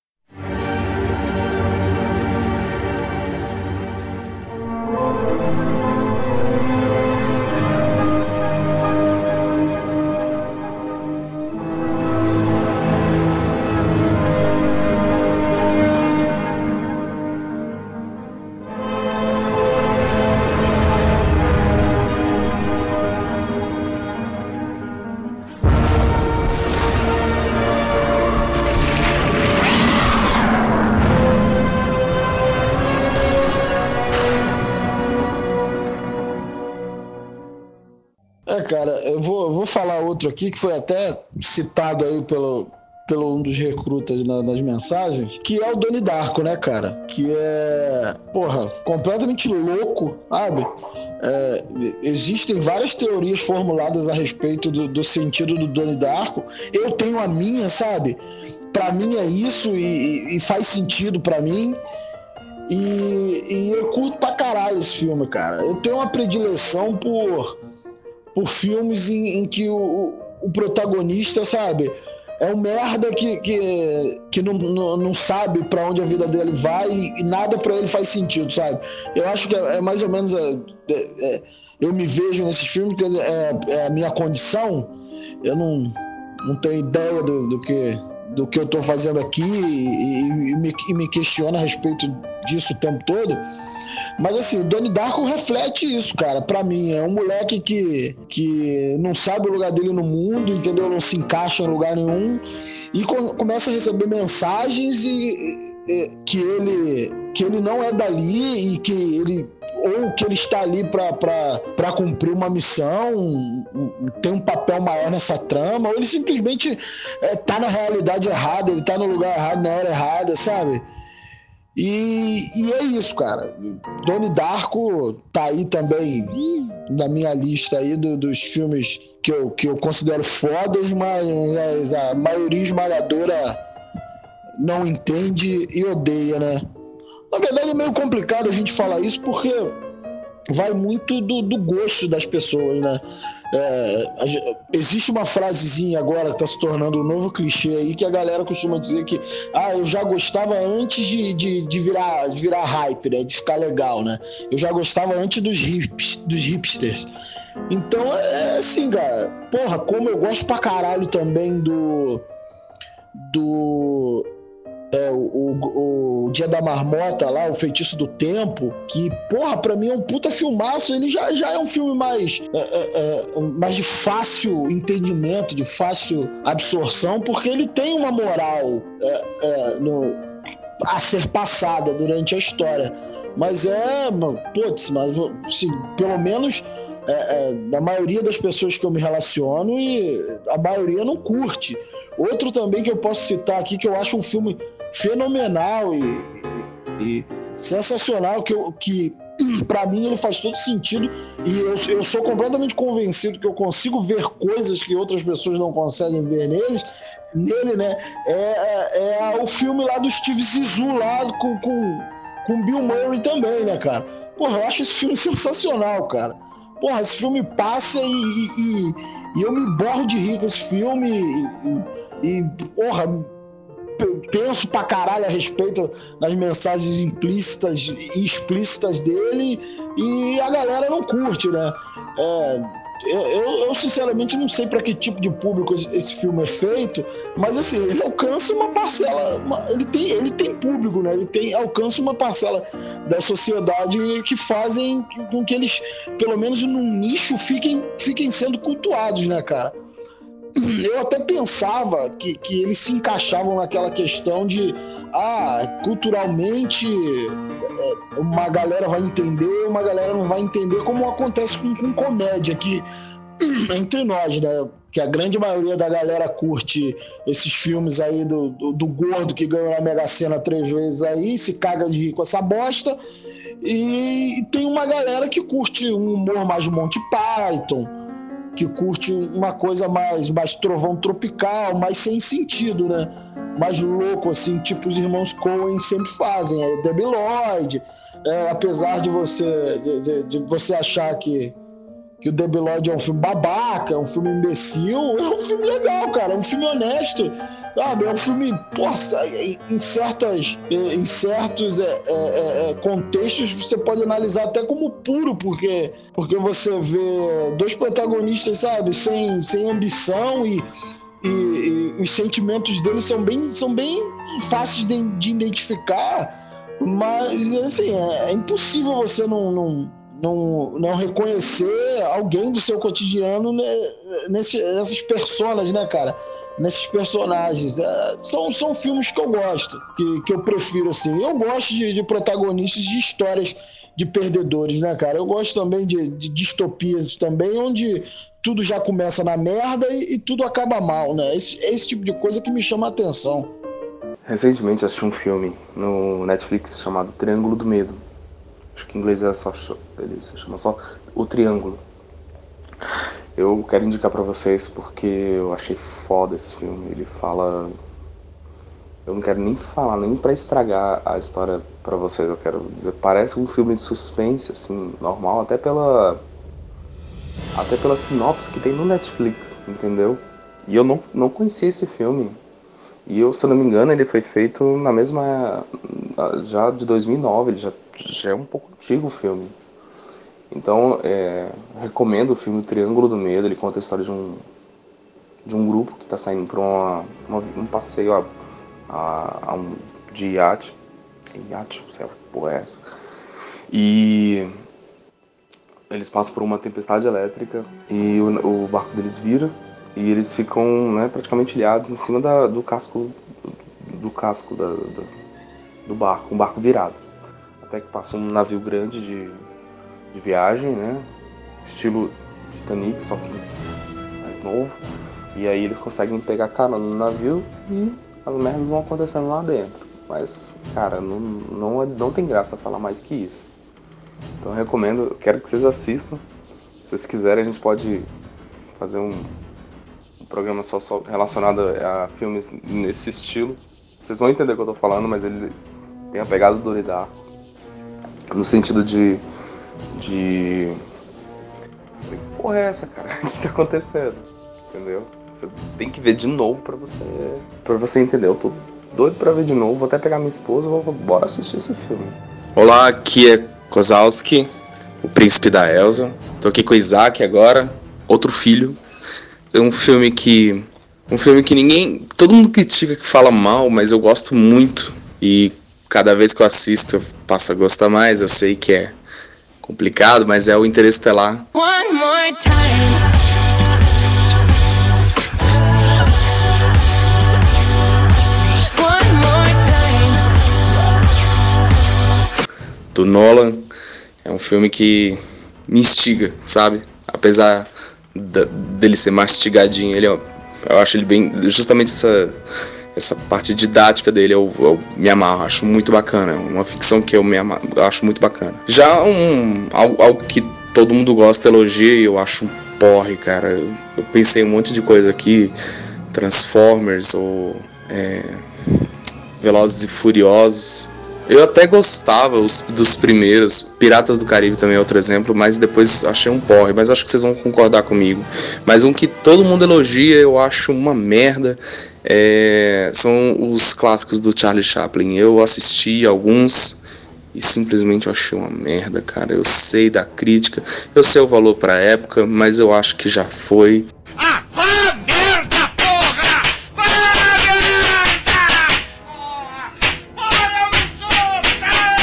Cara, eu vou, eu vou falar outro aqui que foi até citado aí pelo, pelo um dos recrutas na, nas mensagens, que é o Donnie Darko, né, cara? Que é, porra, completamente louco, sabe? É, existem várias teorias formuladas a respeito do, do sentido do Donnie Darko. Eu tenho a minha, sabe? Pra mim é isso e, e faz sentido pra mim. E, e eu curto pra caralho esse filme, cara. Eu tenho uma predileção por... por filmes em, em que o, o protagonista, sabe, é um merda que, que, que não, não, não sabe pra onde a vida dele vai e, e nada pra ele faz sentido, sabe? Eu acho que é, é mais ou menos... É, é, eu me vejo nesses filmes, que é, é a minha condição. Eu não, não tenho ideia do, do, que, do que eu tô fazendo aqui e, e, e, me, e me questiono a respeito disso o tempo todo. Mas assim, o Donnie Darko reflete isso, cara. Pra mim, é um moleque que, que não sabe o lugar dele no mundo, entendeu? Não se encaixa em lugar nenhum e co- começa a receber mensagens e, e, que, ele, que ele não é dali e que ele... ou que ele está ali para cumprir uma missão, um, um, tem um papel maior nessa trama, ou ele simplesmente está é, na realidade errada, ele está no lugar errado, na hora errada, sabe? E, e é isso, cara. Donnie Darko tá aí também na minha lista aí do, dos filmes que eu, que eu considero fodas, mas a maioria esmagadora não entende e odeia, né? Na verdade é meio complicado a gente falar isso porque vai muito do, do gosto das pessoas, né? É, a, existe uma frasezinha agora que tá se tornando um novo clichê aí, que a galera costuma dizer que ah, eu já gostava antes de, de, de, virar, de virar hype, né? De ficar legal, né? Eu já gostava antes dos, hips, dos hipsters. Então é assim, cara. Porra, como eu gosto pra caralho também do... do... É, o, o, o Dia da Marmota lá, O Feitiço do Tempo, que, porra, pra mim é um puta filmaço. Ele já, já é um filme mais, é, é, é, mais de fácil entendimento, de fácil absorção, porque ele tem uma moral é, é, no, a ser passada durante a história. Mas é, putz, mas assim, pelo menos é, é, a maioria das pessoas que eu me relaciono, e a maioria não curte. Outro também que eu posso citar aqui, que eu acho um filme fenomenal e, e, e sensacional, que, eu, que pra mim ele faz todo sentido e eu, eu sou completamente convencido que eu consigo ver coisas que outras pessoas não conseguem ver neles, nele, né? É, é o filme lá do Steve Zissou lá com, com, com Bill Murray também, né, cara? Porra, eu acho esse filme sensacional, cara. porra, esse filme passa e, e, e eu me borro de rir com esse filme e, e porra, penso pra caralho a respeito das mensagens implícitas e explícitas dele e a galera não curte, né? É... Eu, eu, eu sinceramente não sei para que tipo de público esse, esse filme é feito, mas assim, ele alcança uma parcela, uma, ele, tem, ele tem público, né? Ele tem, alcança uma parcela da sociedade que fazem com que eles, pelo menos num nicho, fiquem, fiquem sendo cultuados, né, cara? Eu até pensava que, que eles se encaixavam naquela questão de ah, culturalmente uma galera vai entender, uma galera não vai entender, como acontece com, com comédia aqui entre nós, né? Que a grande maioria da galera curte esses filmes aí do, do, do gordo que ganhou na Mega Sena três vezes aí, se caga de rir com essa bosta, e, e tem uma galera que curte um humor mais Monty Python, que curte uma coisa mais, mais trovão tropical, mais sem sentido, né? Mais louco, assim, tipo os irmãos Coen sempre fazem. É Debi Lloyd, é, apesar de você, de, de, de você achar que, que o Debi Lloyd é um filme babaca, é um filme imbecil, é um filme legal, cara, é um filme honesto, sabe? É um filme, porra, em, certas, em certos é, é, é, contextos você pode analisar até como puro, porque, porque você vê dois protagonistas, sabe, sem, sem ambição e, e, e os sentimentos deles são bem, são bem fáceis de, de identificar, mas assim, é, é impossível você não... não Não, não reconhecer alguém do seu cotidiano nesse, nessas personas, né, cara? Nesses personagens. É, são, são filmes que eu gosto, que, que eu prefiro, assim. Eu gosto de, de protagonistas de histórias de perdedores, né, cara? Eu gosto também de, de distopias também, onde tudo já começa na merda e, e tudo acaba mal, né? Esse, é esse tipo de coisa que me chama a atenção. Recentemente assisti um filme no Netflix chamado Triângulo do Medo. Acho que em inglês é só, ele se chama só O Triângulo. Eu quero indicar pra vocês porque eu achei foda esse filme. Ele fala... Eu não quero nem falar, nem pra estragar a história pra vocês. Eu quero dizer, parece um filme de suspense, assim, normal, até pela... Até pela sinopse que tem no Netflix, entendeu? E eu não, não conhecia esse filme. E eu, se eu não me engano, ele foi feito na mesma... Já de dois mil e nove, ele já, já é um pouco antigo o filme. Então, é, recomendo o filme Triângulo do Medo. Ele conta a história de um, de um grupo que está saindo para uma, uma, um passeio a, a, a um, de iate. Iate, sei lá que porra é essa. E eles passam por uma tempestade elétrica e o, o barco deles vira. E eles ficam, né, praticamente ilhados em cima da, do casco, do, do casco da, da, do barco, um barco virado. Até que passa um navio grande de, de viagem, né, estilo Titanic, só que mais novo. E aí eles conseguem pegar carona no navio e as merdas vão acontecendo lá dentro. Mas, cara, não, não, não tem graça falar mais que isso. Então eu recomendo, eu quero que vocês assistam. Se vocês quiserem, a gente pode fazer um... programa só, só relacionado a filmes nesse estilo. Vocês vão entender o que eu tô falando, mas ele tem a pegada do Donnie Darko. No sentido de... de... Que porra é essa, cara? O que tá acontecendo? Entendeu? Você tem que ver de novo pra você... pra você entender. Eu tô doido pra ver de novo. Vou até pegar minha esposa e vou... bora assistir esse filme. Olá, aqui é Kozalski, o príncipe da Elsa. Tô aqui com o Isaac agora, outro filho. É um filme que... Um filme que ninguém... Todo mundo critica, que fala mal, mas eu gosto muito. E cada vez que eu assisto, eu passo a gostar mais. Eu sei que é complicado, mas é o Interestelar. One more time. One more time. Do Nolan. É um filme que me instiga, sabe? Apesar... Da, dele ser mastigadinho, ele, eu, eu acho ele bem, justamente essa, essa parte didática dele eu, eu me amarro, acho muito bacana, uma ficção que eu me amarro, eu acho muito bacana. Já um, algo, algo que todo mundo gosta, elogia, eu acho um porre, cara. Eu, eu pensei um monte de coisa aqui, Transformers ou é, Velozes e Furiosos, Eu até gostava os, dos primeiros, Piratas do Caribe também é outro exemplo, mas depois achei um porre, mas acho que vocês vão concordar comigo. Mas um que todo mundo elogia, eu acho uma merda, é, são os clássicos do Charlie Chaplin. Eu assisti alguns e simplesmente eu achei uma merda, cara. Eu sei da crítica, eu sei o valor pra época, mas eu acho que já foi. Ah, vá merda, porra! Vá merda! Porra, eu não sou,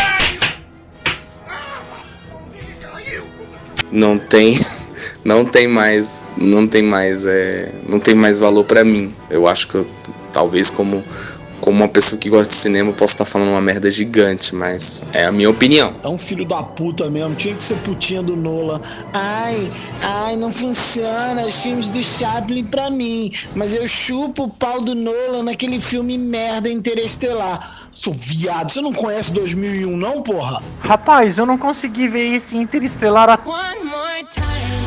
caralho! Não tem, não tem mais, não tem mais, é, não tem mais valor pra mim. Eu acho que eu, talvez como Como uma pessoa que gosta de cinema, eu posso estar falando uma merda gigante, mas é a minha opinião. É um filho da puta mesmo, tinha que ser putinha do Nolan. Ai, ai, não funciona os filmes do Chaplin pra mim, mas eu chupo o pau do Nolan naquele filme merda Interestelar. Sou viado, você não conhece dois mil e um não, porra? Rapaz, eu não consegui ver esse Interestelar a... One more time.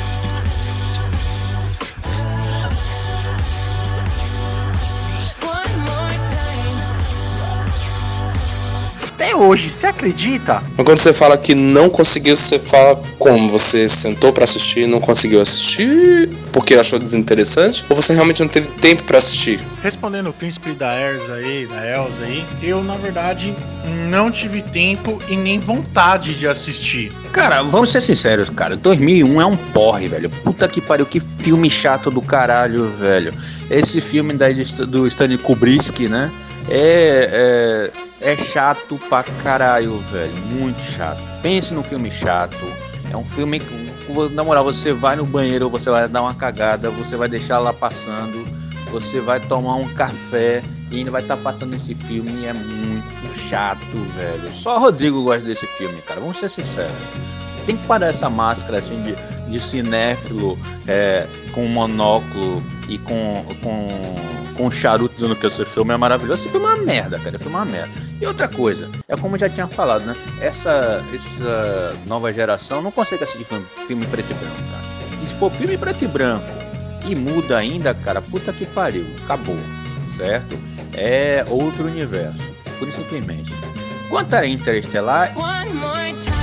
Até hoje, você acredita? Mas quando você fala que não conseguiu, você fala como? Você sentou pra assistir e não conseguiu assistir porque achou desinteressante? Ou você realmente não teve tempo pra assistir? Respondendo o príncipe da Erza aí, da Elsa aí, eu na verdade não tive tempo e nem vontade de assistir. Cara, vamos ser sinceros, cara, dois mil e um é um porre, velho. Puta que pariu, que filme chato do caralho, velho. Esse filme daí do Stanley Kubrick, né? É, é, é chato pra caralho, velho. Muito chato. Pense num filme chato. É um filme que, na moral, você vai no banheiro, você vai dar uma cagada, você vai deixar lá passando, você vai tomar um café e ainda vai estar tá passando esse filme. E é muito chato, velho. Só o Rodrigo gosta desse filme, cara. Vamos ser sinceros. Tem que parar essa máscara assim de, de cinéfilo, é, com monóculo e com, com, com charuto dizendo que esse filme é maravilhoso. Esse filme é uma merda, cara. Esse filme é uma merda. E outra coisa, é como eu já tinha falado, né? Essa, essa nova geração não consegue assistir filme, filme preto e branco, cara. E se for filme preto e branco e muda ainda, cara, puta que pariu. Acabou, certo? É outro universo. Por isso, simplesmente. Quanto a Interestelar... One more time.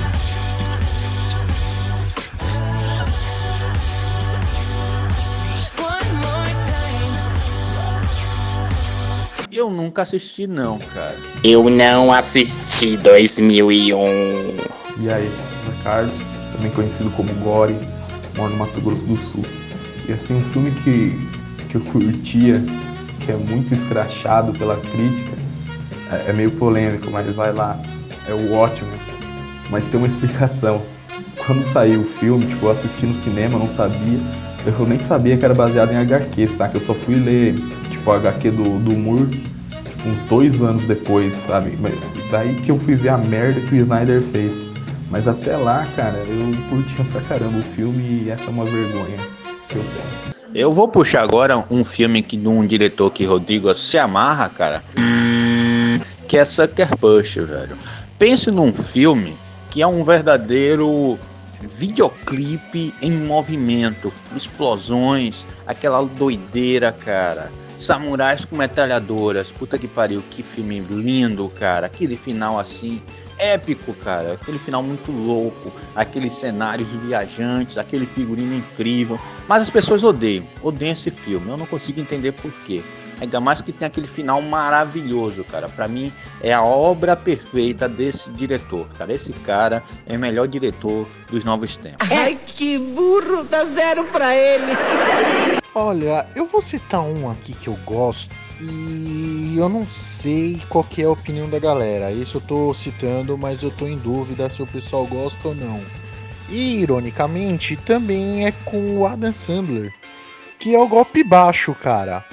Eu nunca assisti não, cara. Eu não assisti dois mil e um. E aí, sou Carlos, também conhecido como Gore, moro no Mato Grosso do Sul. E assim, um filme que, que eu curtia, que é muito escrachado pela crítica, é, é meio polêmico, mas vai lá, é o Watchmen. Mas tem uma explicação. Quando saiu o filme, tipo, eu assisti no cinema, eu não sabia, eu nem sabia que era baseado em H Q, tá? Que eu só fui ler... o H Q do, do Moore, tipo, uns dois anos depois, sabe? Mas daí que eu fui ver a merda que o Snyder fez. Mas até lá, cara, eu curtia pra caramba o filme e essa é uma vergonha que eu tenho. Eu vou puxar agora um filme que, de um diretor que Rodrigo se amarra, cara, que é Sucker Punch, velho. Pense num filme que é um verdadeiro videoclipe em movimento, explosões, aquela doideira, cara. Samurais com metralhadoras, puta que pariu, que filme lindo, cara. Aquele final assim, épico, cara. Aquele final muito louco, aqueles cenários viajantes, aquele figurino incrível. Mas as pessoas odeiam, odeiam esse filme. Eu não consigo entender por quê. Ainda mais que tem aquele final maravilhoso, cara. Pra mim, é a obra perfeita desse diretor, cara. Esse cara é o melhor diretor dos novos tempos. Ai, que burro, dá zero pra ele. Olha, eu vou citar um aqui que eu gosto e eu não sei qual que é a opinião da galera. Isso eu tô citando, mas eu tô em dúvida se o pessoal gosta ou não. E, ironicamente, também é com o Adam Sandler, que é o Golpe Baixo, cara.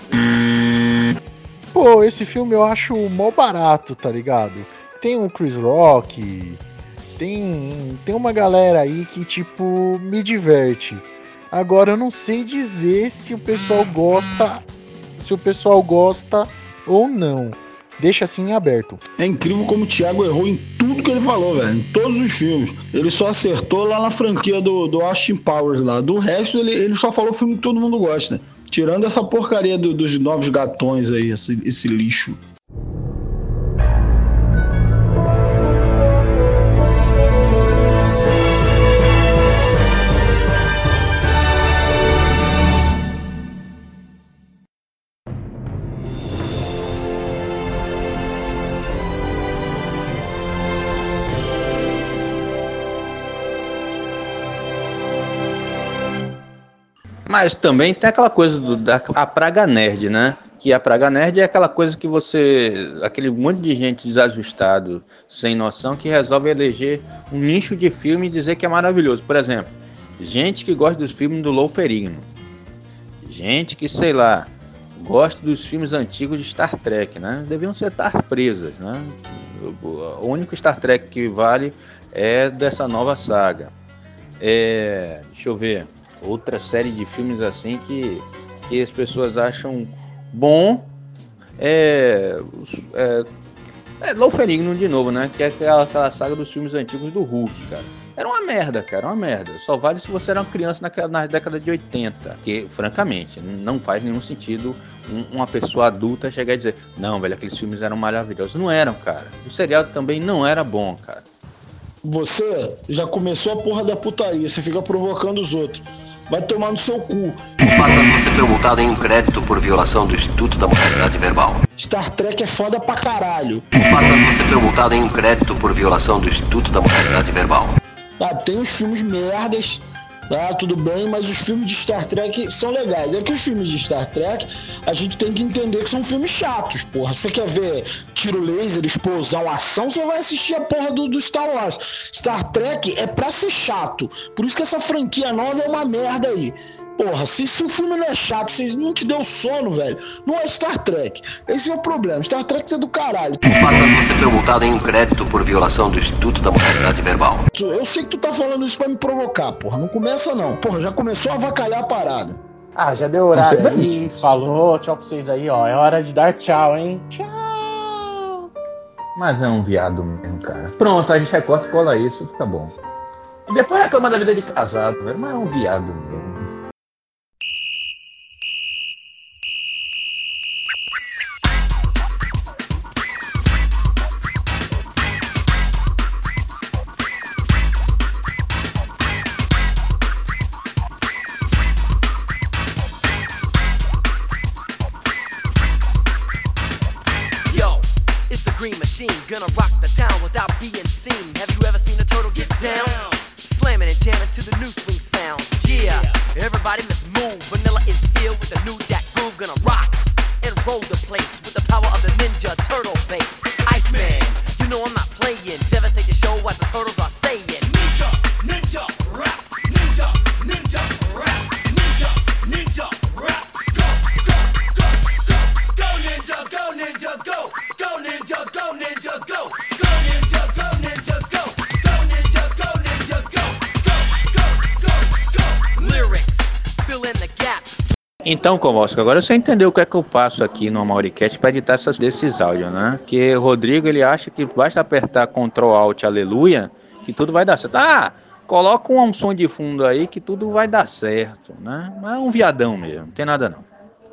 Pô, esse filme eu acho mó barato, tá ligado? Tem o Chris Rock, tem, tem uma galera aí que, tipo, me diverte. Agora eu não sei dizer se o pessoal gosta, se o pessoal gosta ou não. Deixa assim em aberto. É incrível como o Thiago errou em tudo que ele falou, velho. Em todos os filmes. Ele só acertou lá na franquia do, do Austin Powers lá. Do resto, ele, ele só falou filme que todo mundo gosta. Tirando essa porcaria do, dos Novos Gatões aí, esse, esse lixo. Mas também tem aquela coisa do, da a praga nerd, né? Que a praga nerd é aquela coisa que você... Aquele monte de gente desajustado, sem noção, que resolve eleger um nicho de filme e dizer que é maravilhoso. Por exemplo, gente que gosta dos filmes do Lou Ferrigno. Gente que, sei lá, gosta dos filmes antigos de Star Trek, né? Deviam ser estar presas, né? O único Star Trek que vale é dessa nova saga. É, deixa eu ver... Outra série de filmes assim que, que as pessoas acham bom é, é, é Lou Ferrigno de novo, né? Que é aquela, aquela saga dos filmes antigos do Hulk, cara. Era uma merda, cara, uma merda. Só vale se você era uma criança naquela, na década de oitenta. Que, francamente, não faz nenhum sentido um, uma pessoa adulta chegar e dizer: não, velho, aqueles filmes eram maravilhosos. Não eram, cara. O seriado também não era bom, cara. Você já começou a porra da putaria, você fica provocando os outros. Vai tomar no seu cu. Spartan, você foi multado em um crédito por violação do Instituto da Moralidade Verbal. Star Trek é foda pra caralho. Spartan, você foi multado em um crédito por violação do Instituto da Moralidade Verbal. Ah, tem os filmes merdas, tá, tudo bem, mas os filmes de Star Trek são legais. É que os filmes de Star Trek, a gente tem que entender que são filmes chatos, porra. Você quer ver tiro laser, explosão, ação, você vai assistir a porra do, do Star Wars. Star Trek é pra ser chato. Por isso que essa franquia nova é uma merda aí. Porra, se, se o filme não é chato, se não te deu sono, velho, não é Star Trek. Esse é o problema. Star Trek é do caralho. Spartan, você foi multado em um crédito por violação do Instituto da Moralidade Verbal. Eu sei que tu tá falando isso pra me provocar, porra. Não começa não. Porra, já começou a avacalhar a parada. Ah, já deu horário aí, falou, tchau pra vocês aí, ó. É hora de dar tchau, hein? Tchau! Mas é um viado mesmo, cara. Pronto, a gente recorta e cola isso, fica bom. E depois reclama da vida de casado, velho. Mas é um viado mesmo. Gonna rock the town without being seen. Have you ever seen a turtle get down? Slamming and jamming to the new swing sound. Yeah, everybody let's move. Vanilla is filled with a new jack groove. Gonna rock and roll the place with the power of the Ninja Turtle bass. Iceman, you know I'm not playing. Devastate the show what the turtles are saying. Ninja, ninja, rap. Ninja, ninja, rap. Ninja, ninja, rap. Go, go, go, go. Go ninja, go ninja, go. Go ninja, go ninja, go. Go ninja, go ninja, go. Go ninja, go ninja, go. Go, go, go, go. Lyrics, fill in the gap. Então, Convosco, agora você entendeu o que é que eu passo aqui no Mauricast para editar essas, desses áudios, né? Que o Rodrigo, ele acha que basta apertar Ctrl Alt Aleluia que tudo vai dar certo. Ah, coloca um som de fundo aí que tudo vai dar certo, né? Mas é um viadão mesmo, não tem nada não.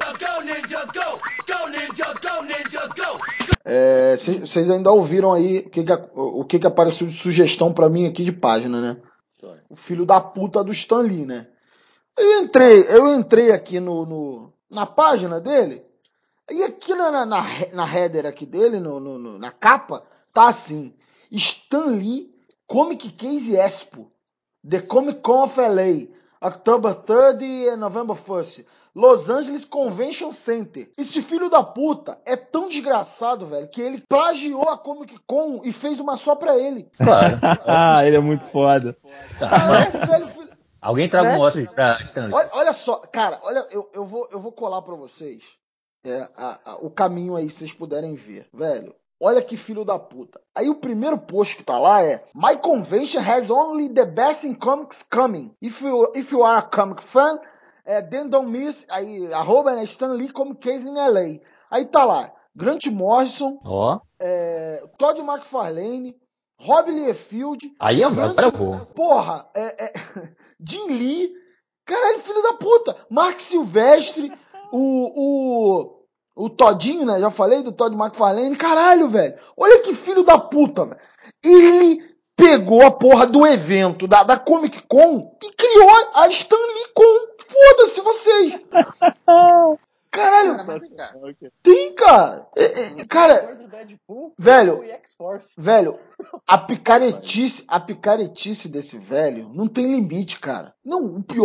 Vocês é, ainda ouviram aí o que, que, o que, que apareceu de sugestão pra mim aqui de página, né? O filho da puta do Stan Lee, né? Eu entrei, eu entrei aqui no, no, na página dele, e aqui na, na, na header aqui dele, no, no, no, na capa, tá assim: Stan Lee Comic Case Expo, The Comic Con of L A, October third e November first, Los Angeles Convention Center. Esse filho da puta é tão desgraçado, velho, que ele plagiou a Comic Con e fez uma só pra ele. Claro. Ah, ele é muito foda. Parece, velho, filho... Alguém traga um Oscar pra Stanley. Olha, olha só, cara, olha, eu, eu, vou, eu vou colar pra vocês é, a, a, o caminho aí, se vocês puderem ver. Velho, olha que filho da puta. Aí o primeiro post que tá lá é: My convention has only the best in comics coming. If you, if you are a comic fan, uh, then don't miss. Aí, arroba, né, Stan Lee Comic Case in L A. Aí tá lá, Grant Morrison, ó, é, Todd McFarlane, Rob Liefeld. Aí eu Grant, vou. Porra, é, é, Jim Lee, caralho, filho da puta. Mark Silvestre, o, o, o Todinho, né? Já falei do Todd McFarlane. Caralho, velho. Olha que filho da puta, velho. Ele pegou a porra do evento da, da Comic Con e criou a, a Stan Lee Con. Foda-se vocês. Caralho, tem, cara. É, é, cara, velho, velho, a picaretice, a picaretice desse velho não tem limite, cara. Não, o pior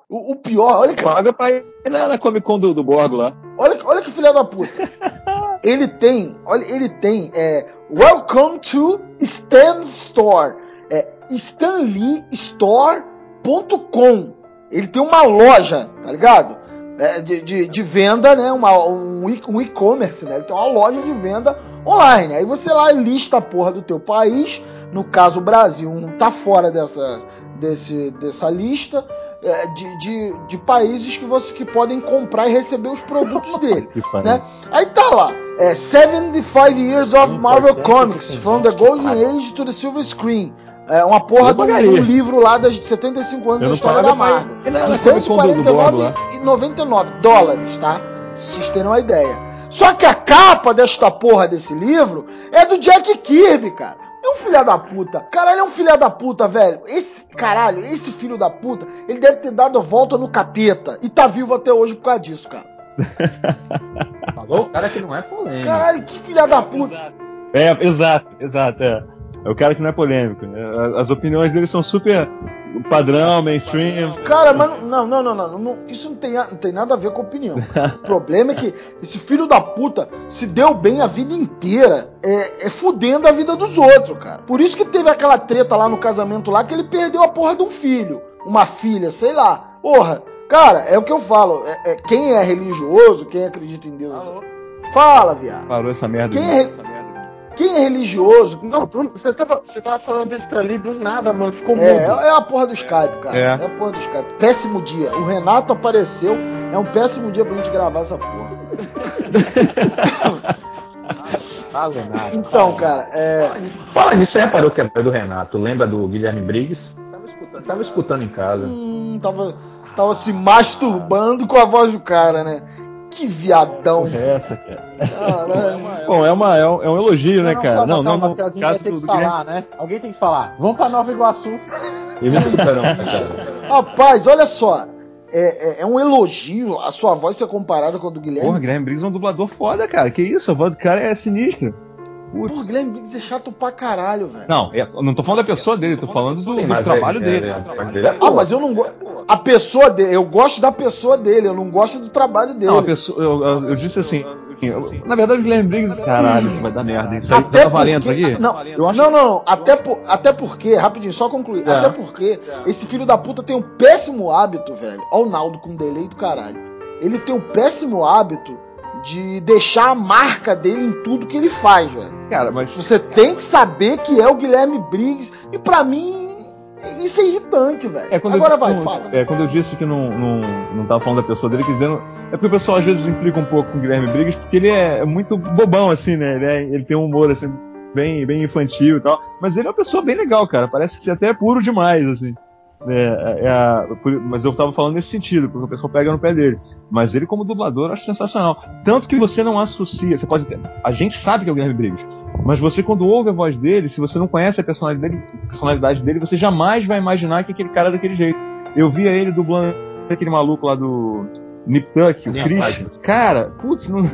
O, o pior, olha que... Paga pra ir na, na Comic Con do, do Borgo lá. Olha, olha que filha da puta. Ele tem, olha, ele tem, é, Welcome to Stan Store. É stanley store ponto com. Ele tem uma loja, tá ligado? É, de, de, de venda, né? Uma, um, e- um e-commerce, né? Ele tem uma loja de venda online. Aí você lá lista a porra do teu país. No caso, o Brasil não tá fora dessa, desse, dessa lista é, de, de, de países que, você, que podem comprar e receber os produtos dele. Né? Aí tá lá. É, seventy-five Years of Marvel Comics, from the Golden Age to the Silver Screen. É uma porra de um, um livro lá das setenta e cinco anos da história da Marvel. duzentos e quarenta e nove reais e noventa e nove dólares, tá? Vocês terem uma ideia. Só que a capa desta porra desse livro é do Jack Kirby, cara. É um filho da puta. Caralho, é um filho da puta, velho. Esse, caralho, esse filho da puta, ele deve ter dado a volta no capeta. E tá vivo até hoje por causa disso, cara. Falou o cara que não é polêmico. Caralho, que filha da puta. É, exato, exato, é. É o cara que não é polêmico, né? As opiniões dele são super padrão, mainstream. Cara, mas não, não, não, não, não, não isso não tem, não tem nada a ver com opinião. O problema é que esse filho da puta se deu bem a vida inteira é, é fudendo a vida dos outros, cara. Por isso que teve aquela treta lá no casamento lá que ele perdeu a porra de um filho, uma filha, sei lá. Porra, cara, é o que eu falo. É, é, quem é religioso, quem acredita em Deus. Alô? Fala, viado. Parou essa merda. Quem é... Quem é religioso... Não, tu, você, tava, você tava falando desse ali do nada, mano. Ficou É, mudo. é a porra do Skype, cara. É. É. a porra do Skype. Péssimo dia. O Renato apareceu. É um péssimo dia pra gente gravar essa porra. Ah, Renato. Então, cara, é... Fala nisso, você reparou que é do Renato? Lembra do Guilherme Briggs? Tava escutando, tava escutando em casa. Hum, tava, tava se masturbando com a voz do cara, né? Que viadão. É essa, cara. Caralho. Bom, é, uma, é, um, é um elogio, né, cara? Calma, Não, não, calma, não. que alguém caso vai ter do que Guilherme- falar, né? Alguém tem que falar. Vamos pra Nova Iguaçu. Ele não escuta, não, cara. Rapaz, olha só. É, é, é um elogio a sua voz ser comparada com a do Guilherme. Porra, Guilherme Briggs é um dublador foda, cara. Que isso? A voz do cara é sinistra. Putz. Porra, Guilherme Briggs é chato pra caralho, velho. Não, é, não tô falando da pessoa dele, tô falando do, Sim, do mas trabalho é- dele. é- é- Ah, mas eu não gosto. A pessoa dele, eu gosto da pessoa dele, eu não gosto do trabalho dele. Não, a pessoa, eu, eu, eu disse assim. eu- na verdade, o Guilherme Briggs. Caralho, isso vai dar merda. Isso aí Até tá valendo porque, aqui? não, Eu acho- não, não, não. Até, por, até porque, rapidinho, só concluir. É. Até porque esse filho da puta tem um péssimo hábito, velho. Ó, o Naldo com delay do caralho. Ele tem um péssimo hábito de deixar a marca dele em tudo que ele faz, velho. Cara, mas. Você tem que saber que é o Guilherme Briggs. E pra mim, isso é irritante, velho. É, quando Agora eu, vai, não, fala. É, quando eu disse que não, não, não tava falando da pessoa dele, quer dizer, é porque o pessoal às vezes implica um pouco com o Guilherme Briggs, porque ele é muito bobão, assim, né? Ele, é, ele tem um humor, assim, bem, bem infantil e tal. Mas ele é uma pessoa bem legal, cara. Parece ser até puro demais, assim. É, é a- por- mas eu tava falando nesse sentido, porque o pessoal pega no pé dele. Mas ele, como dublador, eu acho sensacional. Tanto que você não associa, você pode ter, a gente sabe que é o Guilherme Briggs, mas você, quando ouve a voz dele, se você não conhece a personalidade dele, personalidade dele, você jamais vai imaginar que aquele cara é daquele jeito. Eu via ele dublando aquele maluco lá do Nip Tuck, o Minha Chris. página. Cara, putz, não.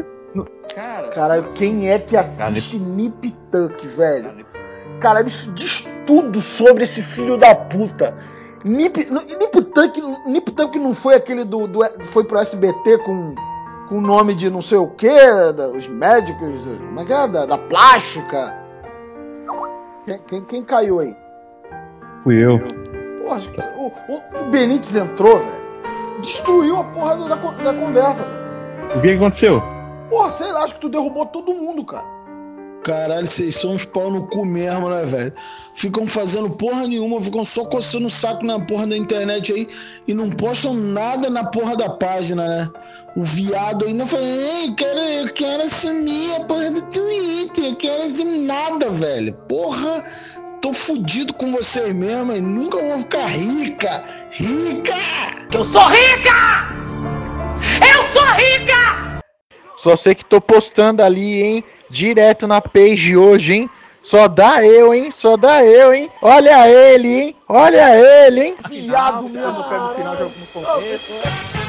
Caralho, quem é que assiste Nip Tuck, velho? Caralho, isso diz tudo sobre esse filho da puta. Nip, Nip Tuck, Nip Tuck não foi aquele do, do. Foi pro S B T com com o nome de não sei o que, os médicos, como é que é? Da, da plástica. Quem, quem, quem caiu aí? Fui eu. Porra, acho que o, o, o Benítez entrou, velho. Destruiu a porra da, da conversa, velho. O que que aconteceu? Porra, sei lá, acho que tu derrubou todo mundo, cara. Caralho, vocês são uns pau no cu mesmo, né, velho? Ficam fazendo porra nenhuma, ficam só coçando o saco na porra da internet aí e não postam nada na porra da página, né? O viado ainda fala, eu quero, eu quero assumir a porra do Twitter, eu quero assumir nada, velho. Porra, tô fudido com vocês mesmo, e nunca vou ficar rica, rica! Eu sou rica! Eu sou rica! Só sei que tô postando ali, hein? Direto na page hoje, hein? Só dá eu, hein? Só dá eu, hein? Olha ele, hein? Olha ele, hein? Viado mesmo, pega o final de algum contexto.